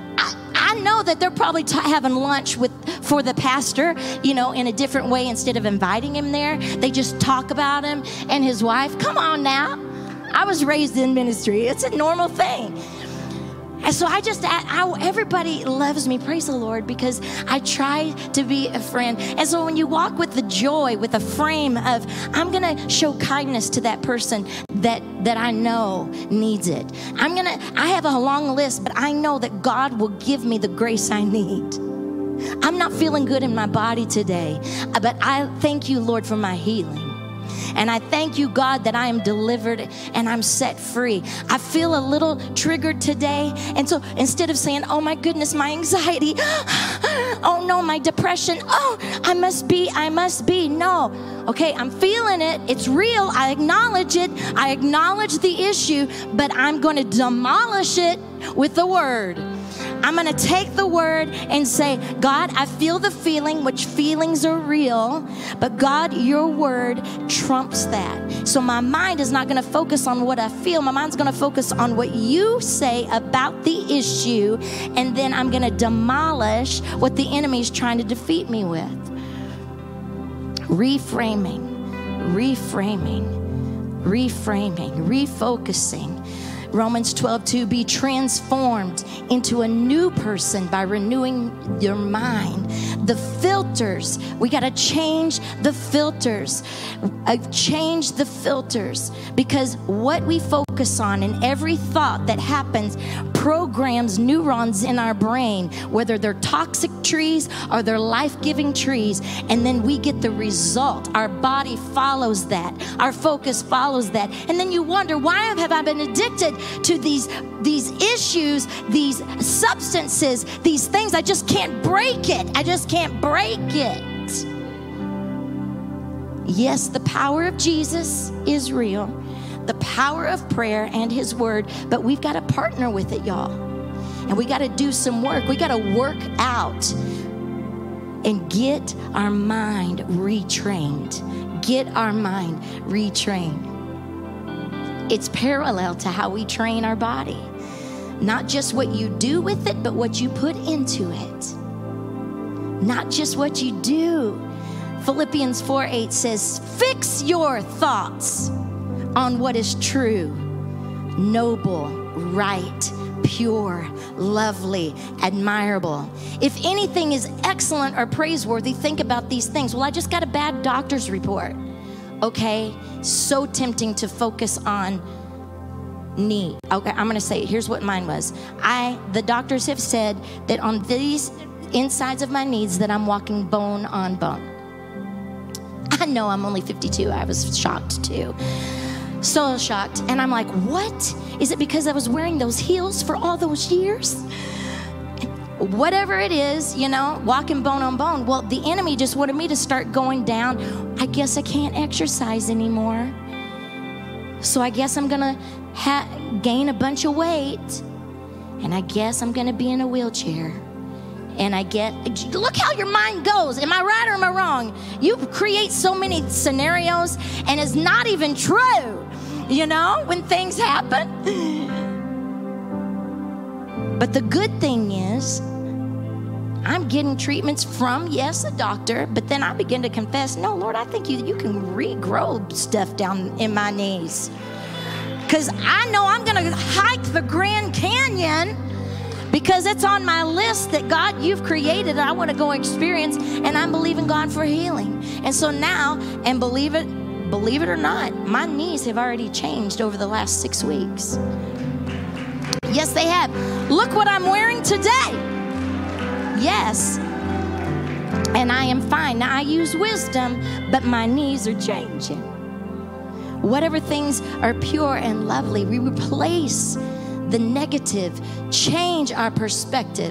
I know that they're probably having lunch for the pastor, in a different way. Instead of inviting him there, they just talk about him and his wife. Come on now. I was raised in ministry. It's a normal thing. And so everybody loves me, praise the Lord, because I try to be a friend. And so when you walk with the joy, with a frame of, I'm going to show kindness to that person that I know needs it. I have a long list, but I know that God will give me the grace I need. I'm not feeling good in my body today, but I thank you, Lord, for my healing. And I thank you, God, that I am delivered and I'm set free. I feel a little triggered today. And so instead of saying, oh my goodness, my anxiety, oh no, my depression, oh, I must be. No. Okay, I'm feeling it. It's real. I acknowledge it. I acknowledge the issue, but I'm going to demolish it with the word. I'm going to take the word and say, God, I feel the feeling, which feelings are real, but God, your word trumps that. So my mind is not going to focus on what I feel. My mind's going to focus on what you say about the issue, and then I'm going to demolish what the enemy is trying to defeat me with. Reframing, refocusing. Romans 12:2, be transformed into a new person by renewing your mind. The filters, we got to change the filters. Change the filters, because what we focus on and every thought that happens programs neurons in our brain, whether they're toxic trees or they're life-giving trees, and then we get the result. Our body follows that. Our focus follows that. And then you wonder, why have I been addicted to these issues, these substances, these things? I just can't break it. I just can't break it. Yes, the power of Jesus is real. The power of prayer and his word, but we've got to partner with it, y'all. And we got to do some work. We got to work out and get our mind retrained. Get our mind retrained. It's parallel to how we train our body. Not just what you do with it, but what you put into it. Not just what you do. Philippians 4:8 says, fix your thoughts on what is true, noble, right, pure, lovely, admirable. If anything is excellent or praiseworthy, think about these things. Well, I just got a bad doctor's report. Okay, so tempting to focus on knee. Okay, I'm gonna say it. Here's what mine was. The doctors have said that on these insides of my knees that I'm walking bone on bone. I know I'm only 52. I was shocked too. So shocked. And I'm like, what? Is it because I was wearing those heels for all those years? Whatever it is, walking bone on bone. Well, the enemy just wanted me to start going down. I guess I can't exercise anymore. So I guess I'm going to gain a bunch of weight. And I guess I'm going to be in a wheelchair. And look how your mind goes. Am I right or am I wrong? You create so many scenarios, and it's not even true, when things happen. But the good thing is, I'm getting treatments from, yes, a doctor, but then I begin to confess, no, Lord, I think you can regrow stuff down in my knees. Because I know I'm going to hike the Grand Canyon, because it's on my list that, God, you've created, I want to go experience, and I'm believing God for healing. And so now, and believe it or not, my knees have already changed over the last 6 weeks. Yes, they have. Look what I'm wearing today. yes, and I am fine. Now I use wisdom, but my knees are changing. Whatever things are pure and lovely, we replace the negative, change our perspective.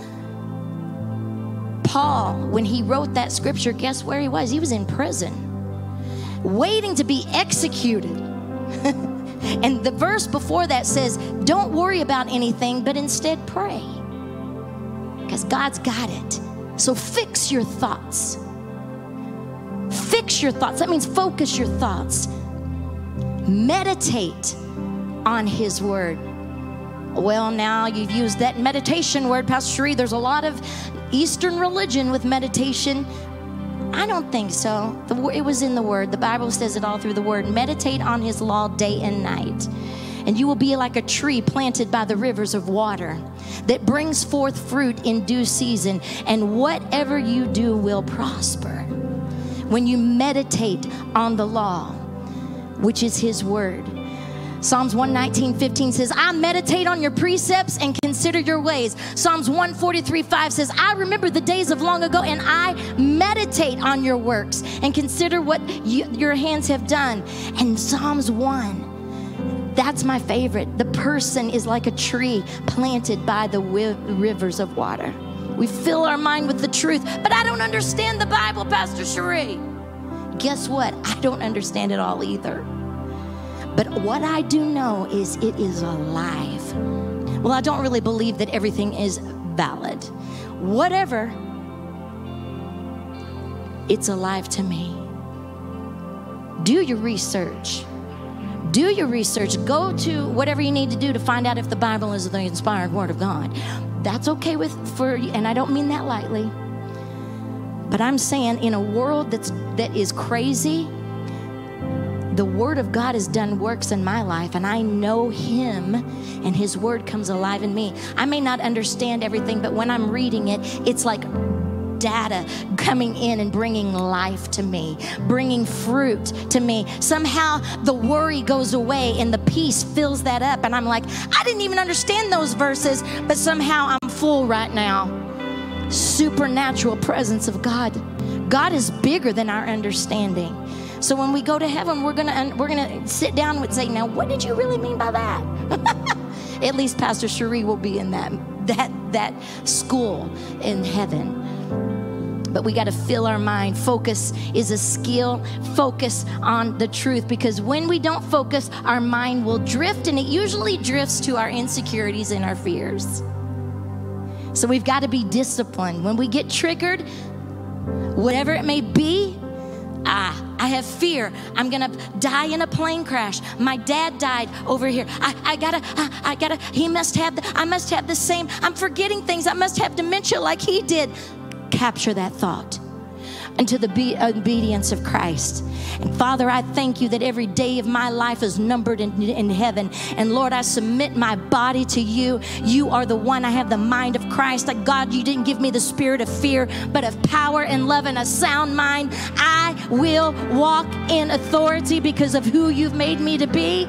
Paul, when he wrote that scripture, guess where he was? He was in prison, waiting to be executed. And the verse before that says, don't worry about anything, but instead pray. Because God's got it. So fix your thoughts. Fix your thoughts. That means focus your thoughts. Meditate on His word. Well, now you've used that meditation word, Pastor Cherie. There's a lot of Eastern religion with meditation. I don't think so. It was in the Word. The Bible says it all through the Word. Meditate on His law day and night. And you will be like a tree planted by the rivers of water that brings forth fruit in due season. And whatever you do will prosper. When you meditate on the law, which is His Word. Psalms 119:15 says, I meditate on your precepts and consider your ways. Psalms 143:5 says, I remember the days of long ago and I meditate on your works and consider what your hands have done. And Psalms 1, that's my favorite. The person is like a tree planted by the rivers of water. We fill our mind with the truth, but I don't understand the Bible, Pastor Cherie. Guess what? I don't understand it all either. But what I do know is it is alive. Well, I don't really believe that everything is valid. Whatever, it's alive to me. Do your research. Do your research. Go to whatever you need to do to find out if the Bible is the inspired Word of God. That's okay for you, and I don't mean that lightly. But I'm saying in a world that is crazy, the Word of God has done works in my life, and I know Him, and His Word comes alive in me. I may not understand everything, but when I'm reading it, it's like data coming in and bringing life to me, bringing fruit to me. Somehow the worry goes away and the peace fills that up, and I'm like, I didn't even understand those verses, but somehow I'm full right now. Supernatural presence of God. God is bigger than our understanding. So when we go to heaven, we're gonna sit down and say, now what did you really mean by that? At least Pastor Cherie will be in that school in heaven. But we got to fill our mind. Focus is a skill. Focus on the truth, because when we don't focus, our mind will drift, and it usually drifts to our insecurities and our fears. So we've got to be disciplined. When we get triggered, whatever it may be, I have fear. I'm going to die in a plane crash. My dad died over here. I must have the same. I'm forgetting things. I must have dementia like he did. Capture that thought into the obedience of Christ. And Father, I thank you that every day of my life is numbered in heaven. And Lord, I submit my body to you. You are the one. I have the mind of Christ. Like God, you didn't give me the spirit of fear, but of power and love and a sound mind. I will walk in authority because of who you've made me to be.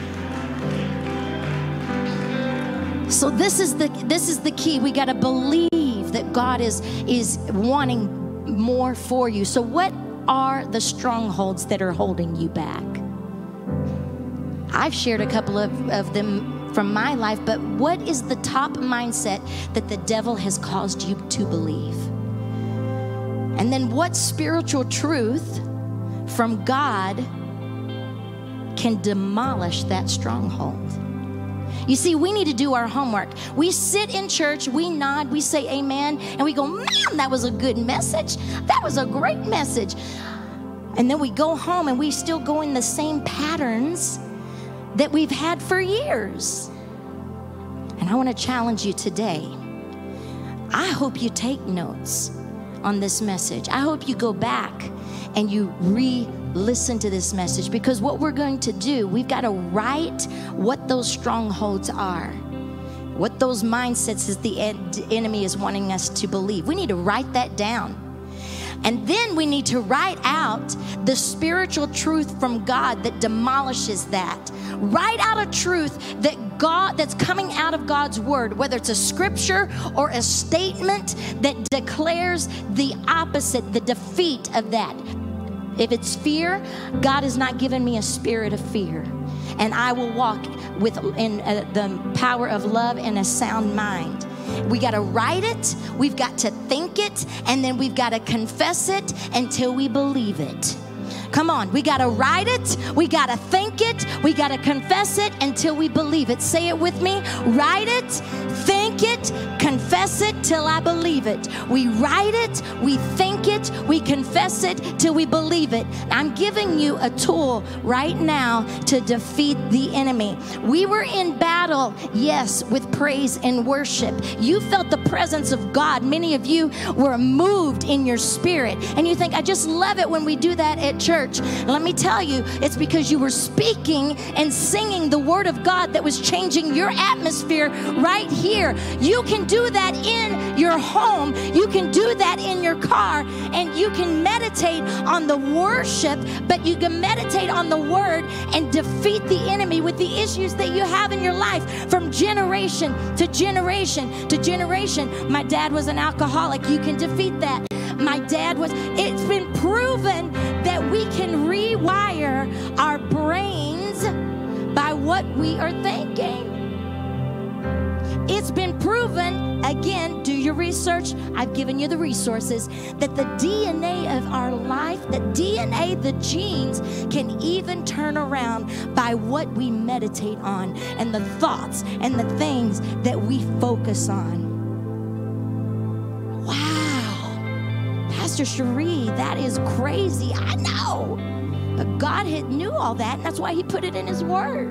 So this is the key. We got to believe that God is wanting more for you. So what are the strongholds that are holding you back? I've shared a couple of them from my life, but what is the top mindset that the devil has caused you to believe? And then what spiritual truth from God can demolish that stronghold? You see, we need to do our homework. We sit in church, we nod, we say amen, and we go, man, that was a good message. That was a great message. And then we go home and we still go in the same patterns that we've had for years. And I want to challenge you today. I hope you take notes on this message. I hope you go back and you listen to this message, because what we're going to do, we've got to write what those strongholds are, what those mindsets is the enemy is wanting us to believe. We need to write that down. And then we need to write out the spiritual truth from God that demolishes that. Write out a truth that God, that's coming out of have God's word, whether it's a scripture or a statement that declares the opposite, the defeat of that. If it's fear, God has not given me a spirit of fear. And I will walk in the power of love and a sound mind. We got to write it, we've got to think it, and then we've got to confess it until we believe it. Come on, we got to write it, we got to think it, we got to confess it until we believe it. Say it with me. Write it, think it, confess it till I believe it. We write it, we think it, we confess it till we believe it. I'm giving you a tool right now to defeat the enemy. We were in battle, yes, with praise and worship. You felt the presence of God. Many of you were moved in your spirit. And you think, I just love it when we do that at church. Let me tell you, it's because you were speaking and singing the word of God that was changing your atmosphere right here. You can do that in your home. You can do that in your car, and you can meditate on the worship, but you can meditate on the word and defeat the enemy with the issues that you have in your life from generation to generation to generation. My dad was an alcoholic. You can defeat that. My dad was. It's been proven that we can rewire our brains by what we are thinking. It's been proven, again, do your research. I've given you the resources, that the DNA of our life, the DNA, the genes, can even turn around by what we meditate on and the thoughts and the things that we focus on. Wow. Pastor Cherie, that is crazy. I know. But God knew all that, and that's why he put it in his word.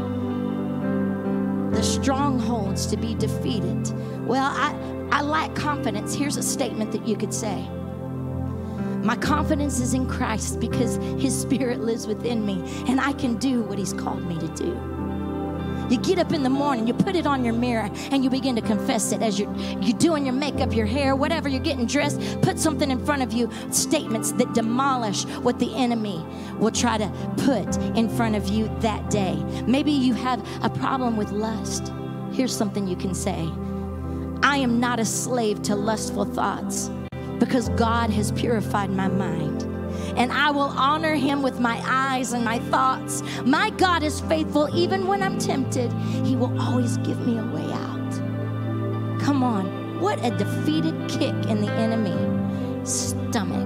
The strongholds to be defeated. Well, I lack confidence. Here's a statement that you could say. My confidence is in Christ because his spirit lives within me, and I can do what he's called me to do. You get up in the morning, you put it on your mirror, and you begin to confess it as you're doing your makeup, your hair, whatever, you're getting dressed. Put something in front of you, statements that demolish what the enemy will try to put in front of you that day. Maybe you have a problem with lust. Here's something you can say. I am not a slave to lustful thoughts because God has purified my mind. And I will honor him with my eyes and my thoughts. My God is faithful even when I'm tempted. He will always give me a way out. Come on. What a defeated kick in the enemy stomach.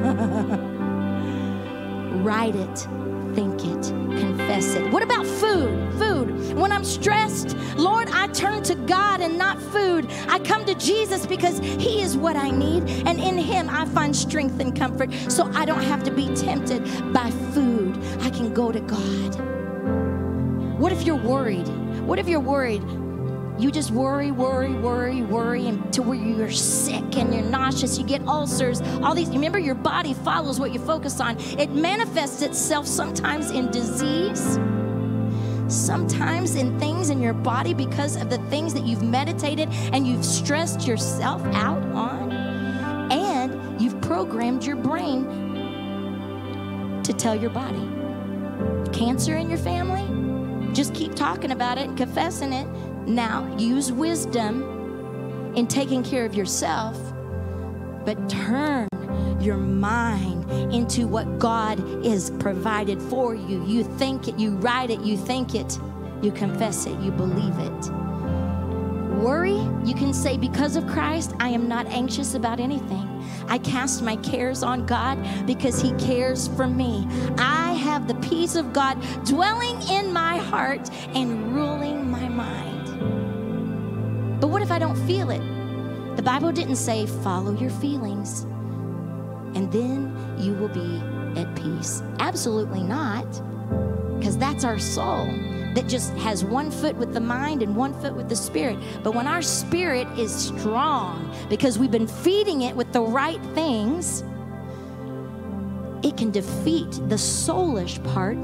Write it, think it, confess it. What about food? When I'm stressed, Lord, I turn to God and not food. I come to Jesus because he is what I need, and in him I find strength and comfort, so I don't have to be tempted by food. I can go to God. What if you're worried? What if you're worried? You just worry until where you're sick and you're nauseous, you get ulcers, all these. Remember, your body follows what you focus on. It manifests itself sometimes in disease, sometimes in things in your body because of the things that you've meditated and you've stressed yourself out on, and you've programmed your brain to tell your body. Cancer in your family? Just keep talking about it and confessing it. Now, use wisdom in taking care of yourself, but turn your mind into what God is provided for you. You think it, you write it, you think it, you confess it, you believe it. Worry, you can say, because of Christ, I am not anxious about anything. I cast my cares on God because he cares for me. I have the peace of God dwelling in my heart and ruling my mind. But what if I don't feel it? The Bible didn't say follow your feelings and then you will be at peace. Absolutely not, because that's our soul that just has one foot with the mind and one foot with the spirit. But when our spirit is strong, because we've been feeding it with the right things, it can defeat the soulish part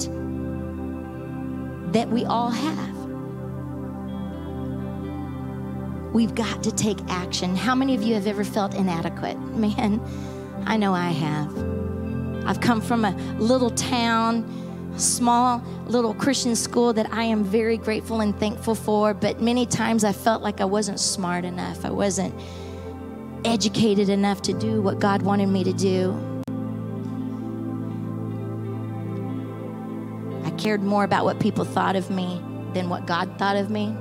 that we all have. We've got to take action. How many of you have ever felt inadequate? Man, I know I have. I've come from a little town small little Christian school that I am very grateful and thankful for, but many times I felt like I wasn't smart enough. I wasn't educated enough to do what God wanted me to do. I cared more about what people thought of me than what God thought of me.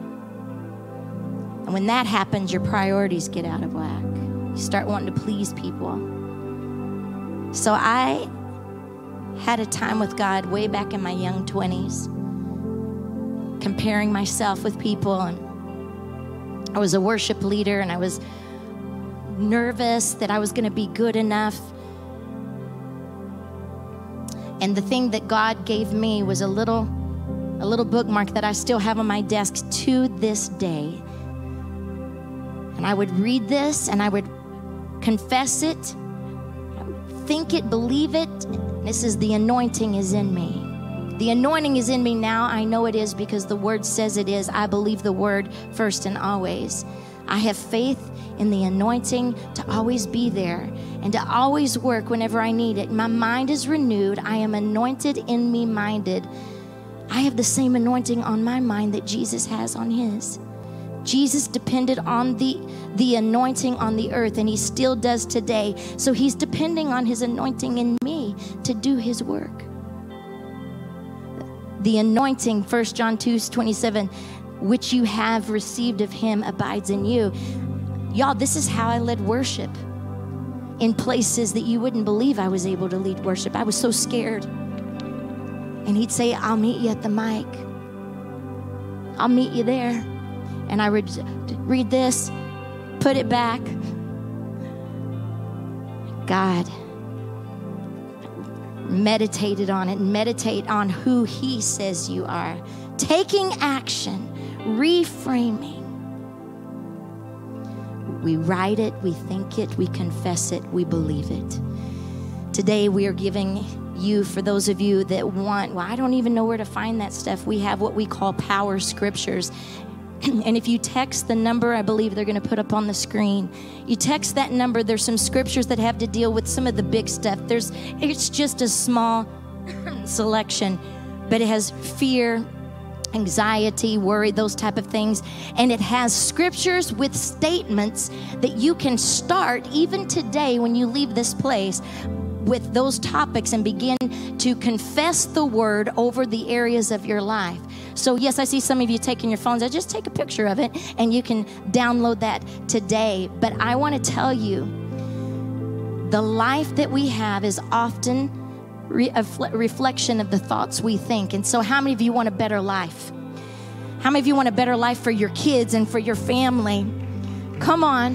And when that happens, your priorities get out of whack. You start wanting to please people. So I had a time with God way back in my young 20s, comparing myself with people. And I was a worship leader, and I was nervous that I was going to be good enough. And the thing that God gave me was a little bookmark that I still have on my desk to this day. And I would read this, and I would confess it, I would think it, believe it. This is the anointing is in me. The anointing is in me now. I know it is because the word says it is. I believe the word first and always. I have faith in the anointing to always be there and to always work whenever I need it. My mind is renewed. I am anointed, in me minded. I have the same anointing on my mind that Jesus has on his. Jesus depended on the anointing on the earth, and he still does today. So he's depending on his anointing in me to do his work. The anointing, 1 John 2:27, which you have received of him abides in you. Y'all, this is how I led worship in places that you wouldn't believe I was able to lead worship. I was so scared. And he'd say, I'll meet you at the mic. I'll meet you there. And I would read this, put it back. God meditated on it, meditate on who he says you are. Taking action, reframing. We write it, we think it, we confess it, we believe it. Today we are giving you, for those of you that want, well, I don't even know where to find that stuff. We have what we call power scriptures. And if you text the number, I believe they're going to put up on the screen. You text that number, there's some scriptures that have to deal with some of the big stuff. It's just a small selection, but it has fear, anxiety, worry, those type of things. And it has scriptures with statements that you can start even today when you leave this place with those topics and begin to confess the word over the areas of your life. So yes, I see some of you taking your phones. I just take a picture of it and you can download that today. But I want to tell you, the life that we have is often a reflection of the thoughts we think. And so how many of you want a better life? How many of you want a better life for your kids and for your family? Come on.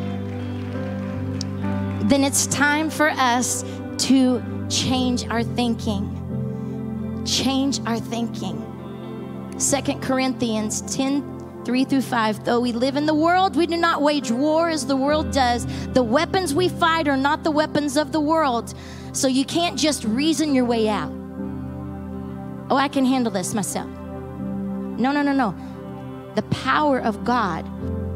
Then it's time for us to change our thinking. Change our thinking. 2 Corinthians 10:3-5. Though we live in the world, we do not wage war as the world does. The weapons we fight are not the weapons of the world. So you can't just reason your way out. Oh, I can handle this myself. No. The power of God.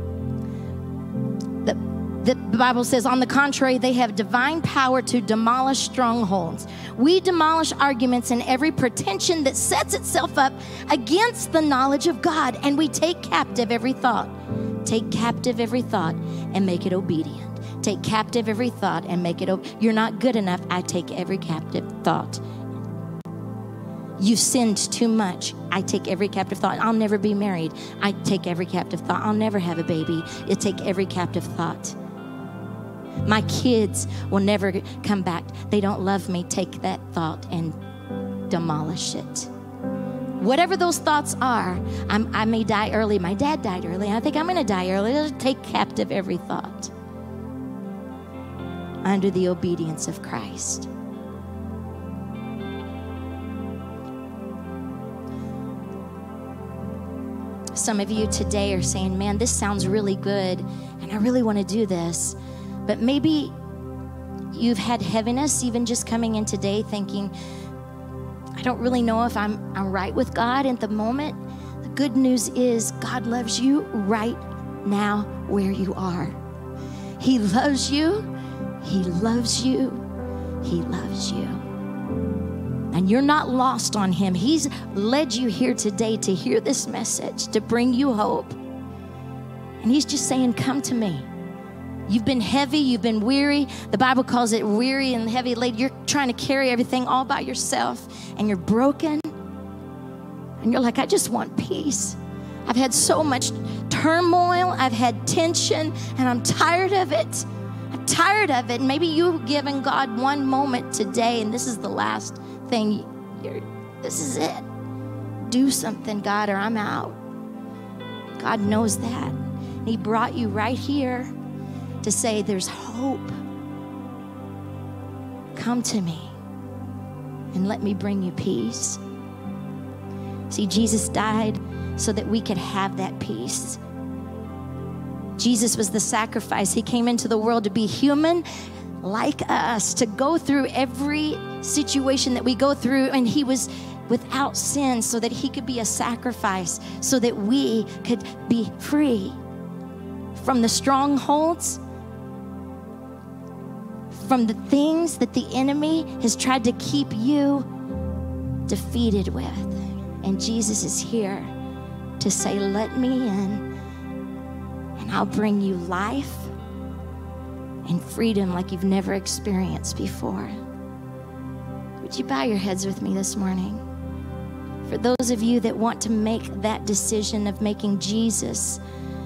The Bible says, on the contrary, they have divine power to demolish strongholds. We demolish arguments and every pretension that sets itself up against the knowledge of God, and we take captive every thought. Take captive every thought and make it obedient. Take captive every thought and make it You're not good enough. I take every captive thought. You've sinned too much. I take every captive thought. I'll never be married. I take every captive thought. I'll never have a baby. I take every captive thought. My kids will never come back. They don't love me. Take that thought and demolish it. Whatever those thoughts are, I may die early. My dad died early. I think I'm going to die early. Let's take captive every thought under the obedience of Christ. Some of you today are saying, man, this sounds really good, and I really want to do this. But maybe you've had heaviness even just coming in today thinking, I don't really know if I'm right with God at the moment. The good news is God loves you right now where you are. He loves you. He loves you. He loves you. and you're not lost on him. He's led you here today to hear this message, to bring you hope. And he's just saying, come to me. You've been heavy, you've been weary. The Bible calls it weary and heavy laden. You're trying to carry everything all by yourself, and you're broken. And you're like, I just want peace. I've had so much turmoil, I've had tension, and I'm tired of it. I'm tired of it. Maybe you've given God one moment today, and this is the last thing. This is it. Do something, God, or I'm out. God knows that. And he brought you right here to say there's hope. Come to me and let me bring you peace. See, Jesus died so that we could have that peace. Jesus was the sacrifice. He came into the world to be human like us, to go through every situation that we go through, and he was without sin so that he could be a sacrifice, so that we could be free from the strongholds, from the things that the enemy has tried to keep you defeated with. And Jesus is here to say, let me in, and I'll bring you life and freedom like you've never experienced before. Would you bow your heads with me this morning? For those of you that want to make that decision of making Jesus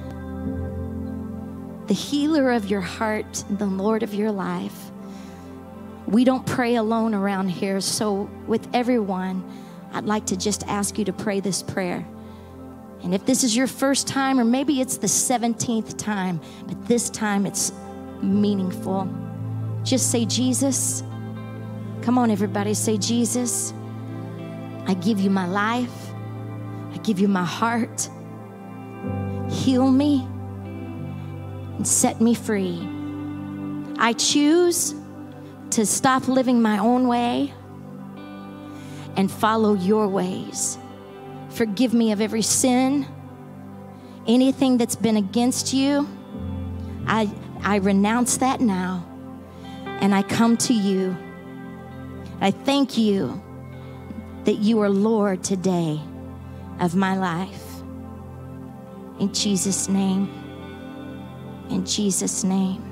the healer of your heart, the Lord of your life. We don't pray alone around here, so with everyone, I'd like to just ask you to pray this prayer. And if this is your first time, or maybe it's the 17th time, but this time it's meaningful, just say, Jesus. Come on, everybody, say, Jesus, I give you my life. I give you my heart. Heal me and set me free. I choose to stop living my own way and follow your ways. Forgive me of every sin, anything that's been against you. I renounce that now, and I come to you. I thank you that you are Lord today of my life. In Jesus' name. In Jesus' name.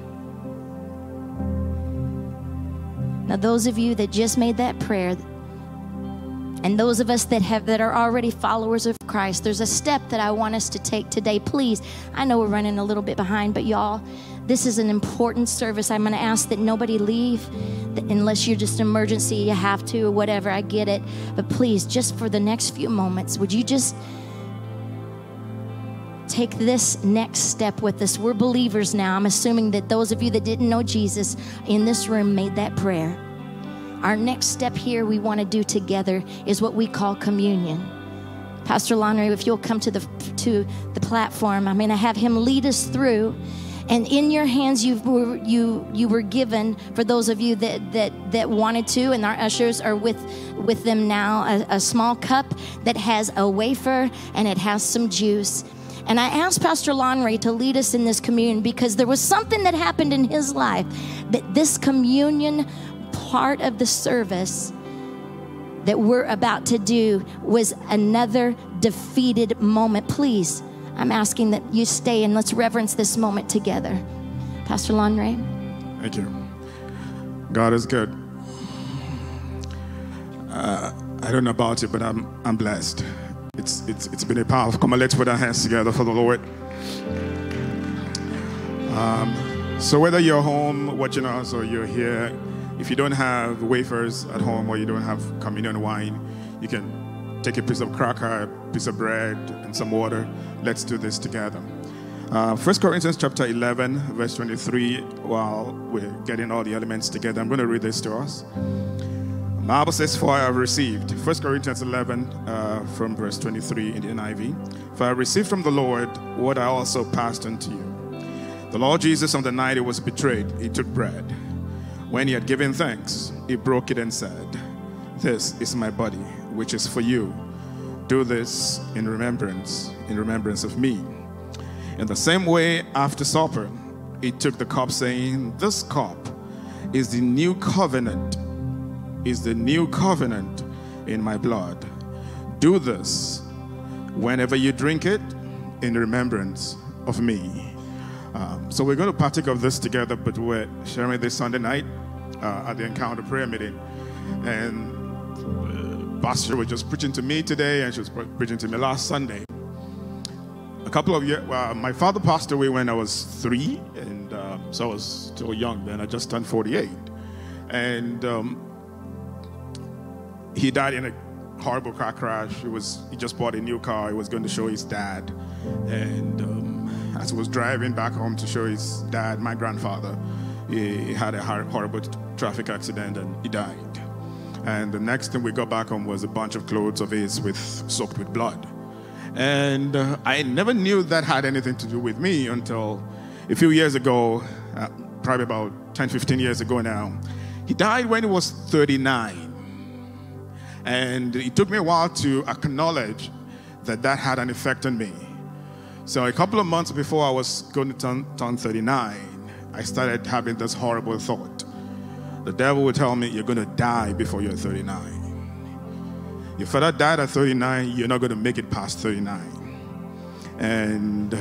Now, those of you that just made that prayer, and those of us that are already followers of Christ, there's a step that I want us to take today. Please, I know we're running a little bit behind, but y'all, this is an important service. I'm going to ask that nobody leave unless you're just emergency, you have to, or whatever. I get it. But please, just for the next few moments, would you just take this next step with us? We're believers now. I'm assuming that those of you that didn't know Jesus in this room made that prayer. Our next step here we want to do together is what we call communion. Pastor Lonry, if you'll come to the platform, I'm going to have him lead us through. And in your hands you were given, for those of you that wanted to, and our ushers are with them now, a small cup that has a wafer and it has some juice. And I asked Pastor Lonry to lead us in this communion because there was something that happened in his life, that this communion part of the service that we're about to do was another defeated moment. Please, I'm asking that you stay and let's reverence this moment together. Pastor Lonry. Thank you. God is good. I don't know about you, but I'm blessed. It's been a powerful. Come on, let's put our hands together for the Lord. So whether you're home watching us or you're here, if you don't have wafers at home or you don't have communion wine, you can take a piece of cracker, a piece of bread, and some water. Let's do this together. 1 Corinthians chapter 11, verse 23, while we're getting all the elements together, I'm going to read this to us. The Bible says, for I have received, 1 Corinthians 11, from verse 23 in the NIV, for I received from the Lord what I also passed on to you. The Lord Jesus, on the night he was betrayed, he took bread. When he had given thanks, he broke it and said, this is my body, which is for you. Do this in remembrance of me. In the same way, after supper, he took the cup, saying, this cup is the new covenant is the new covenant in my blood. Do this whenever you drink it in remembrance of me. So we're going to partake of this together, but we're sharing this Sunday night at the Encounter Prayer Meeting. And Pastor was just preaching to me today, and she was preaching to me last Sunday. A couple of years, my father passed away when I was 3, and so I was still young then. I just turned 48. And he died in a horrible car crash. He just bought a new car. He was going to show his dad. And as he was driving back home to show his dad, my grandfather, he had a horrible traffic accident and he died. And the next thing we got back home was a bunch of clothes of his soaked with blood. And I never knew that had anything to do with me until a few years ago, probably about 10, 15 years ago now. He died when he was 39. And it took me a while to acknowledge that had an effect on me. So a couple of months before I was going to turn 39, I started having this horrible thought. The devil would tell me, you're going to die before you're 39. Your father died at 39, you're not going to make it past 39. And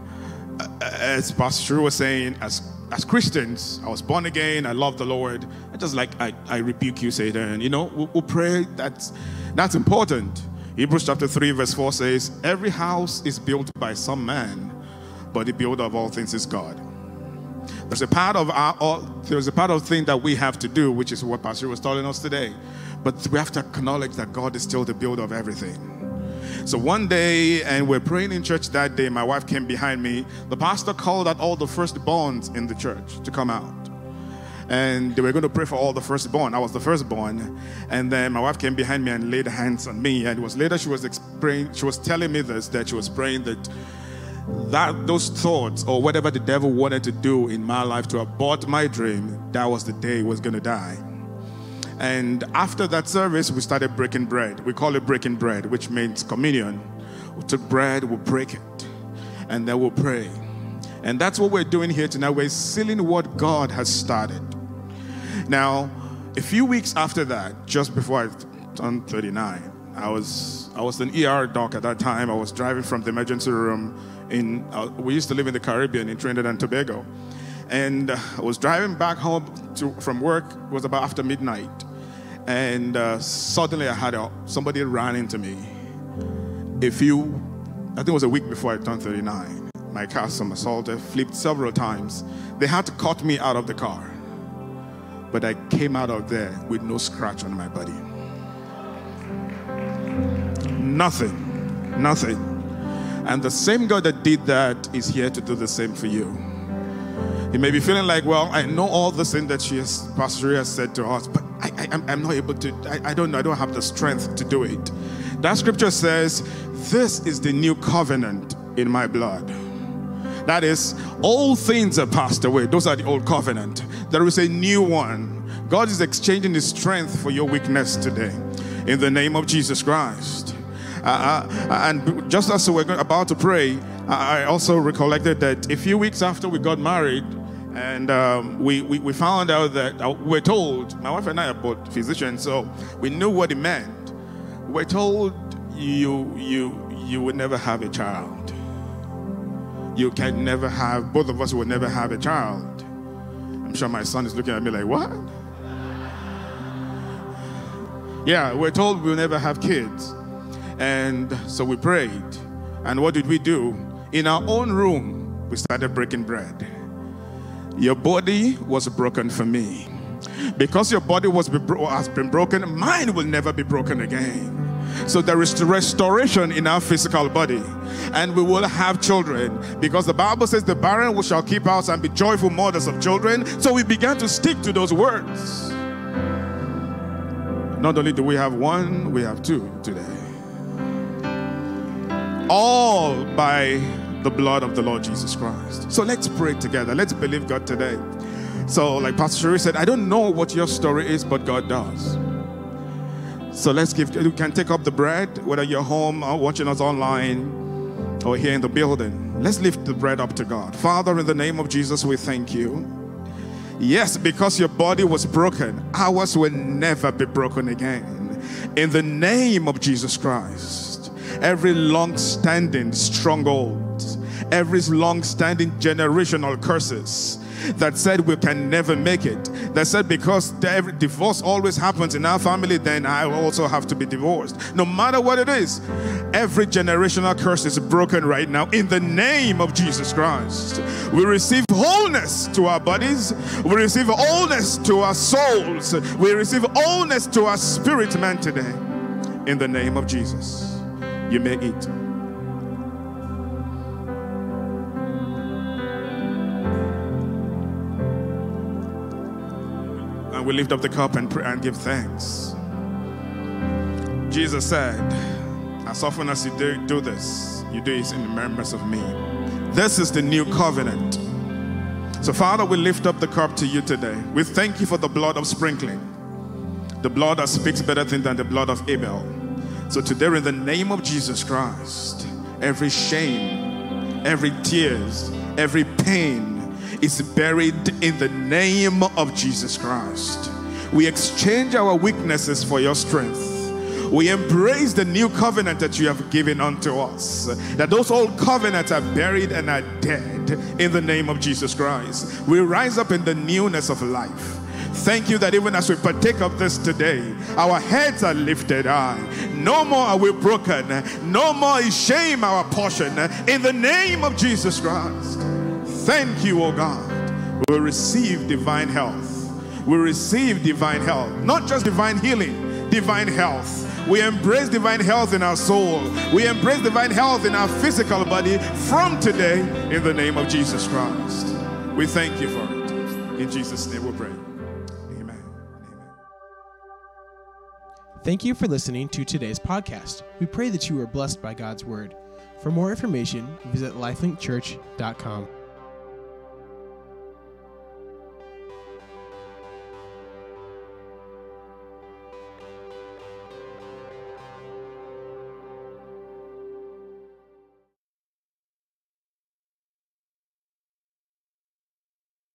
as Pastor Shrew was saying, as Christians, I was born again, I love the Lord. I just I rebuke you, Satan. You know, we'll pray, that's important. Hebrews chapter 3 verse 4 says, every house is built by some man, but the builder of all things is God. There's a part of thing that we have to do, which is what Pastor was telling us today. But we have to acknowledge that God is still the builder of everything. So one day, and we're praying in church that day, my wife came behind me. The pastor called out all the firstborns in the church to come out. And they were going to pray for all the firstborn. I was the firstborn. And then my wife came behind me and laid hands on me. And it was later she was telling me that she was praying that those thoughts or whatever the devil wanted to do in my life to abort my dream, that was the day he was going to die. And after that service, we started breaking bread. We call it breaking bread, which means communion. We took bread, we'll break it, and then we'll pray. And that's what we're doing here tonight. We're sealing what God has started. Now, a few weeks after that, just before I turned 39, I was an ER doc at that time. I was driving from the emergency room we used to live in the Caribbean in Trinidad and Tobago. And I was driving back home from work. It was about after midnight. And suddenly I had somebody ran into me. I think it was a week before I turned 39. My car somersaulted, flipped several times. They had to cut me out of the car. But I came out of there with no scratch on my body. Nothing. And the same God that did that is here to do the same for you. You may be feeling like, well, I know all the things that Pastor Shrew has said to us, but I'm not able to, I don't know, I don't have the strength to do it. That scripture says, this is the new covenant in my blood. That is, all things are passed away. Those are the old covenant. There is a new one. God is exchanging his strength for your weakness today. In the name of Jesus Christ. And just as we're about to pray, I also recollected that a few weeks after we got married, and we found out that we're told, my wife and I are both physicians, so we knew what it meant. We're told you would never have a child. You can never have, both of us will never have a child. I'm sure my son is looking at me like, what? Yeah, we're told we'll never have kids. And so we prayed. And what did we do? In our own room, we started breaking bread. Your body was broken for me. Because your body has been broken, mine will never be broken again. So there is restoration in our physical body. And we will have children. Because the Bible says the barren shall keep house and be joyful mothers of children. So we began to stick to those words. Not only do we have one, we have two today. All by the blood of the Lord Jesus Christ. So let's pray together. Let's believe God today. So like Pastor Shrew said, I don't know what your story is, but God does. So you can take up the bread, whether you're home or watching us online or here in the building. Let's lift the bread up to God. Father, in the name of Jesus, we thank you. Yes, because your body was broken, ours will never be broken again. In the name of Jesus Christ, every long-standing stronghold, every long-standing generational curses that said we can never make it, that said because every divorce always happens in our family, then I also have to be divorced. No matter what it is, every generational curse is broken right now in the name of Jesus Christ. We receive wholeness to our bodies. We receive wholeness to our souls. We receive wholeness to our spirit man today. In the name of Jesus, you may eat. We lift up the cup and pray and give thanks. Jesus said, as often as you do this, you do it in remembrance of me. This is the new covenant. So Father, we lift up the cup to you today. We thank you for the blood of sprinkling, the blood that speaks better things than the blood of Abel. So today, in the name of Jesus Christ, every shame, every tears, every pain is buried in the name of Jesus Christ. We exchange our weaknesses for your strength. We embrace the new covenant that you have given unto us, that those old covenants are buried and are dead in the name of Jesus Christ. We rise up in the newness of life. Thank you that even as we partake of this today, our heads are lifted high. No more are we broken. No more is shame our portion. In the name of Jesus Christ. Thank you, oh God. We will receive divine health. We receive divine health. Not just divine healing, divine health. We embrace divine health in our soul. We embrace divine health in our physical body from today in the name of Jesus Christ. We thank you for it. In Jesus' name we pray. Amen. Amen. Thank you for listening to today's podcast. We pray that you were blessed by God's word. For more information, visit lifelinkchurch.com.